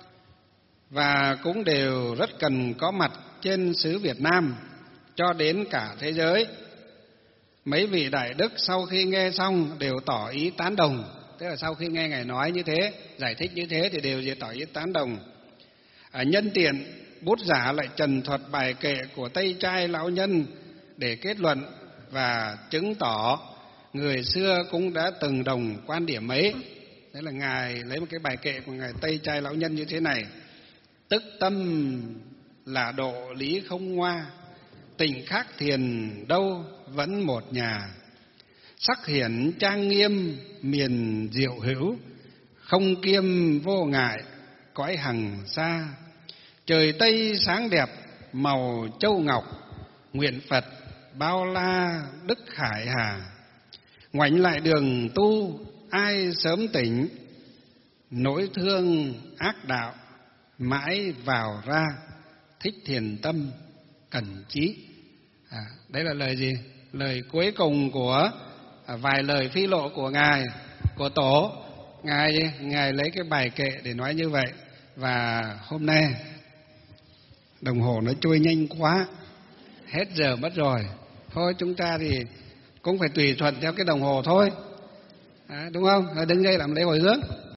Speaker 1: và cũng đều rất cần có mặt trên xứ Việt Nam cho đến cả thế giới. Mấy vị đại đức sau khi nghe xong đều tỏ ý tán đồng, tức là sau khi nghe Ngài nói như thế, giải thích như thế thì đều tỏ ý tán đồng. À, nhân tiện Bút Giả lại trần thuật bài kệ của Tây Trai lão nhân để kết luận và chứng tỏ người xưa cũng đã từng đồng quan điểm ấy. Đấy là Ngài lấy một cái bài kệ của Ngài Tây Trai lão nhân như thế này: tức tâm là độ lý không ngoa, tình khác thiền đâu vẫn một nhà. Sắc hiển trang nghiêm miền diệu hữu, không kiêm vô ngại cõi hằng xa. Trời Tây sáng đẹp màu châu ngọc, nguyện Phật bao la đức hải hà. Ngoảnh lại đường tu ai sớm tỉnh, nỗi thương ác đạo mãi vào ra. Thích thiền tâm cần chí. À, đấy là lời gì? Lời cuối cùng của à, vài lời phi lộ của Ngài, của Tổ. Ngài, Ngài lấy cái bài kệ để nói như vậy. Và hôm nay đồng hồ nó trôi nhanh quá, hết giờ mất rồi. Thôi chúng ta thì cũng phải tùy thuận theo cái đồng hồ thôi. À, đúng không? Đứng đây làm lễ hồi hướng.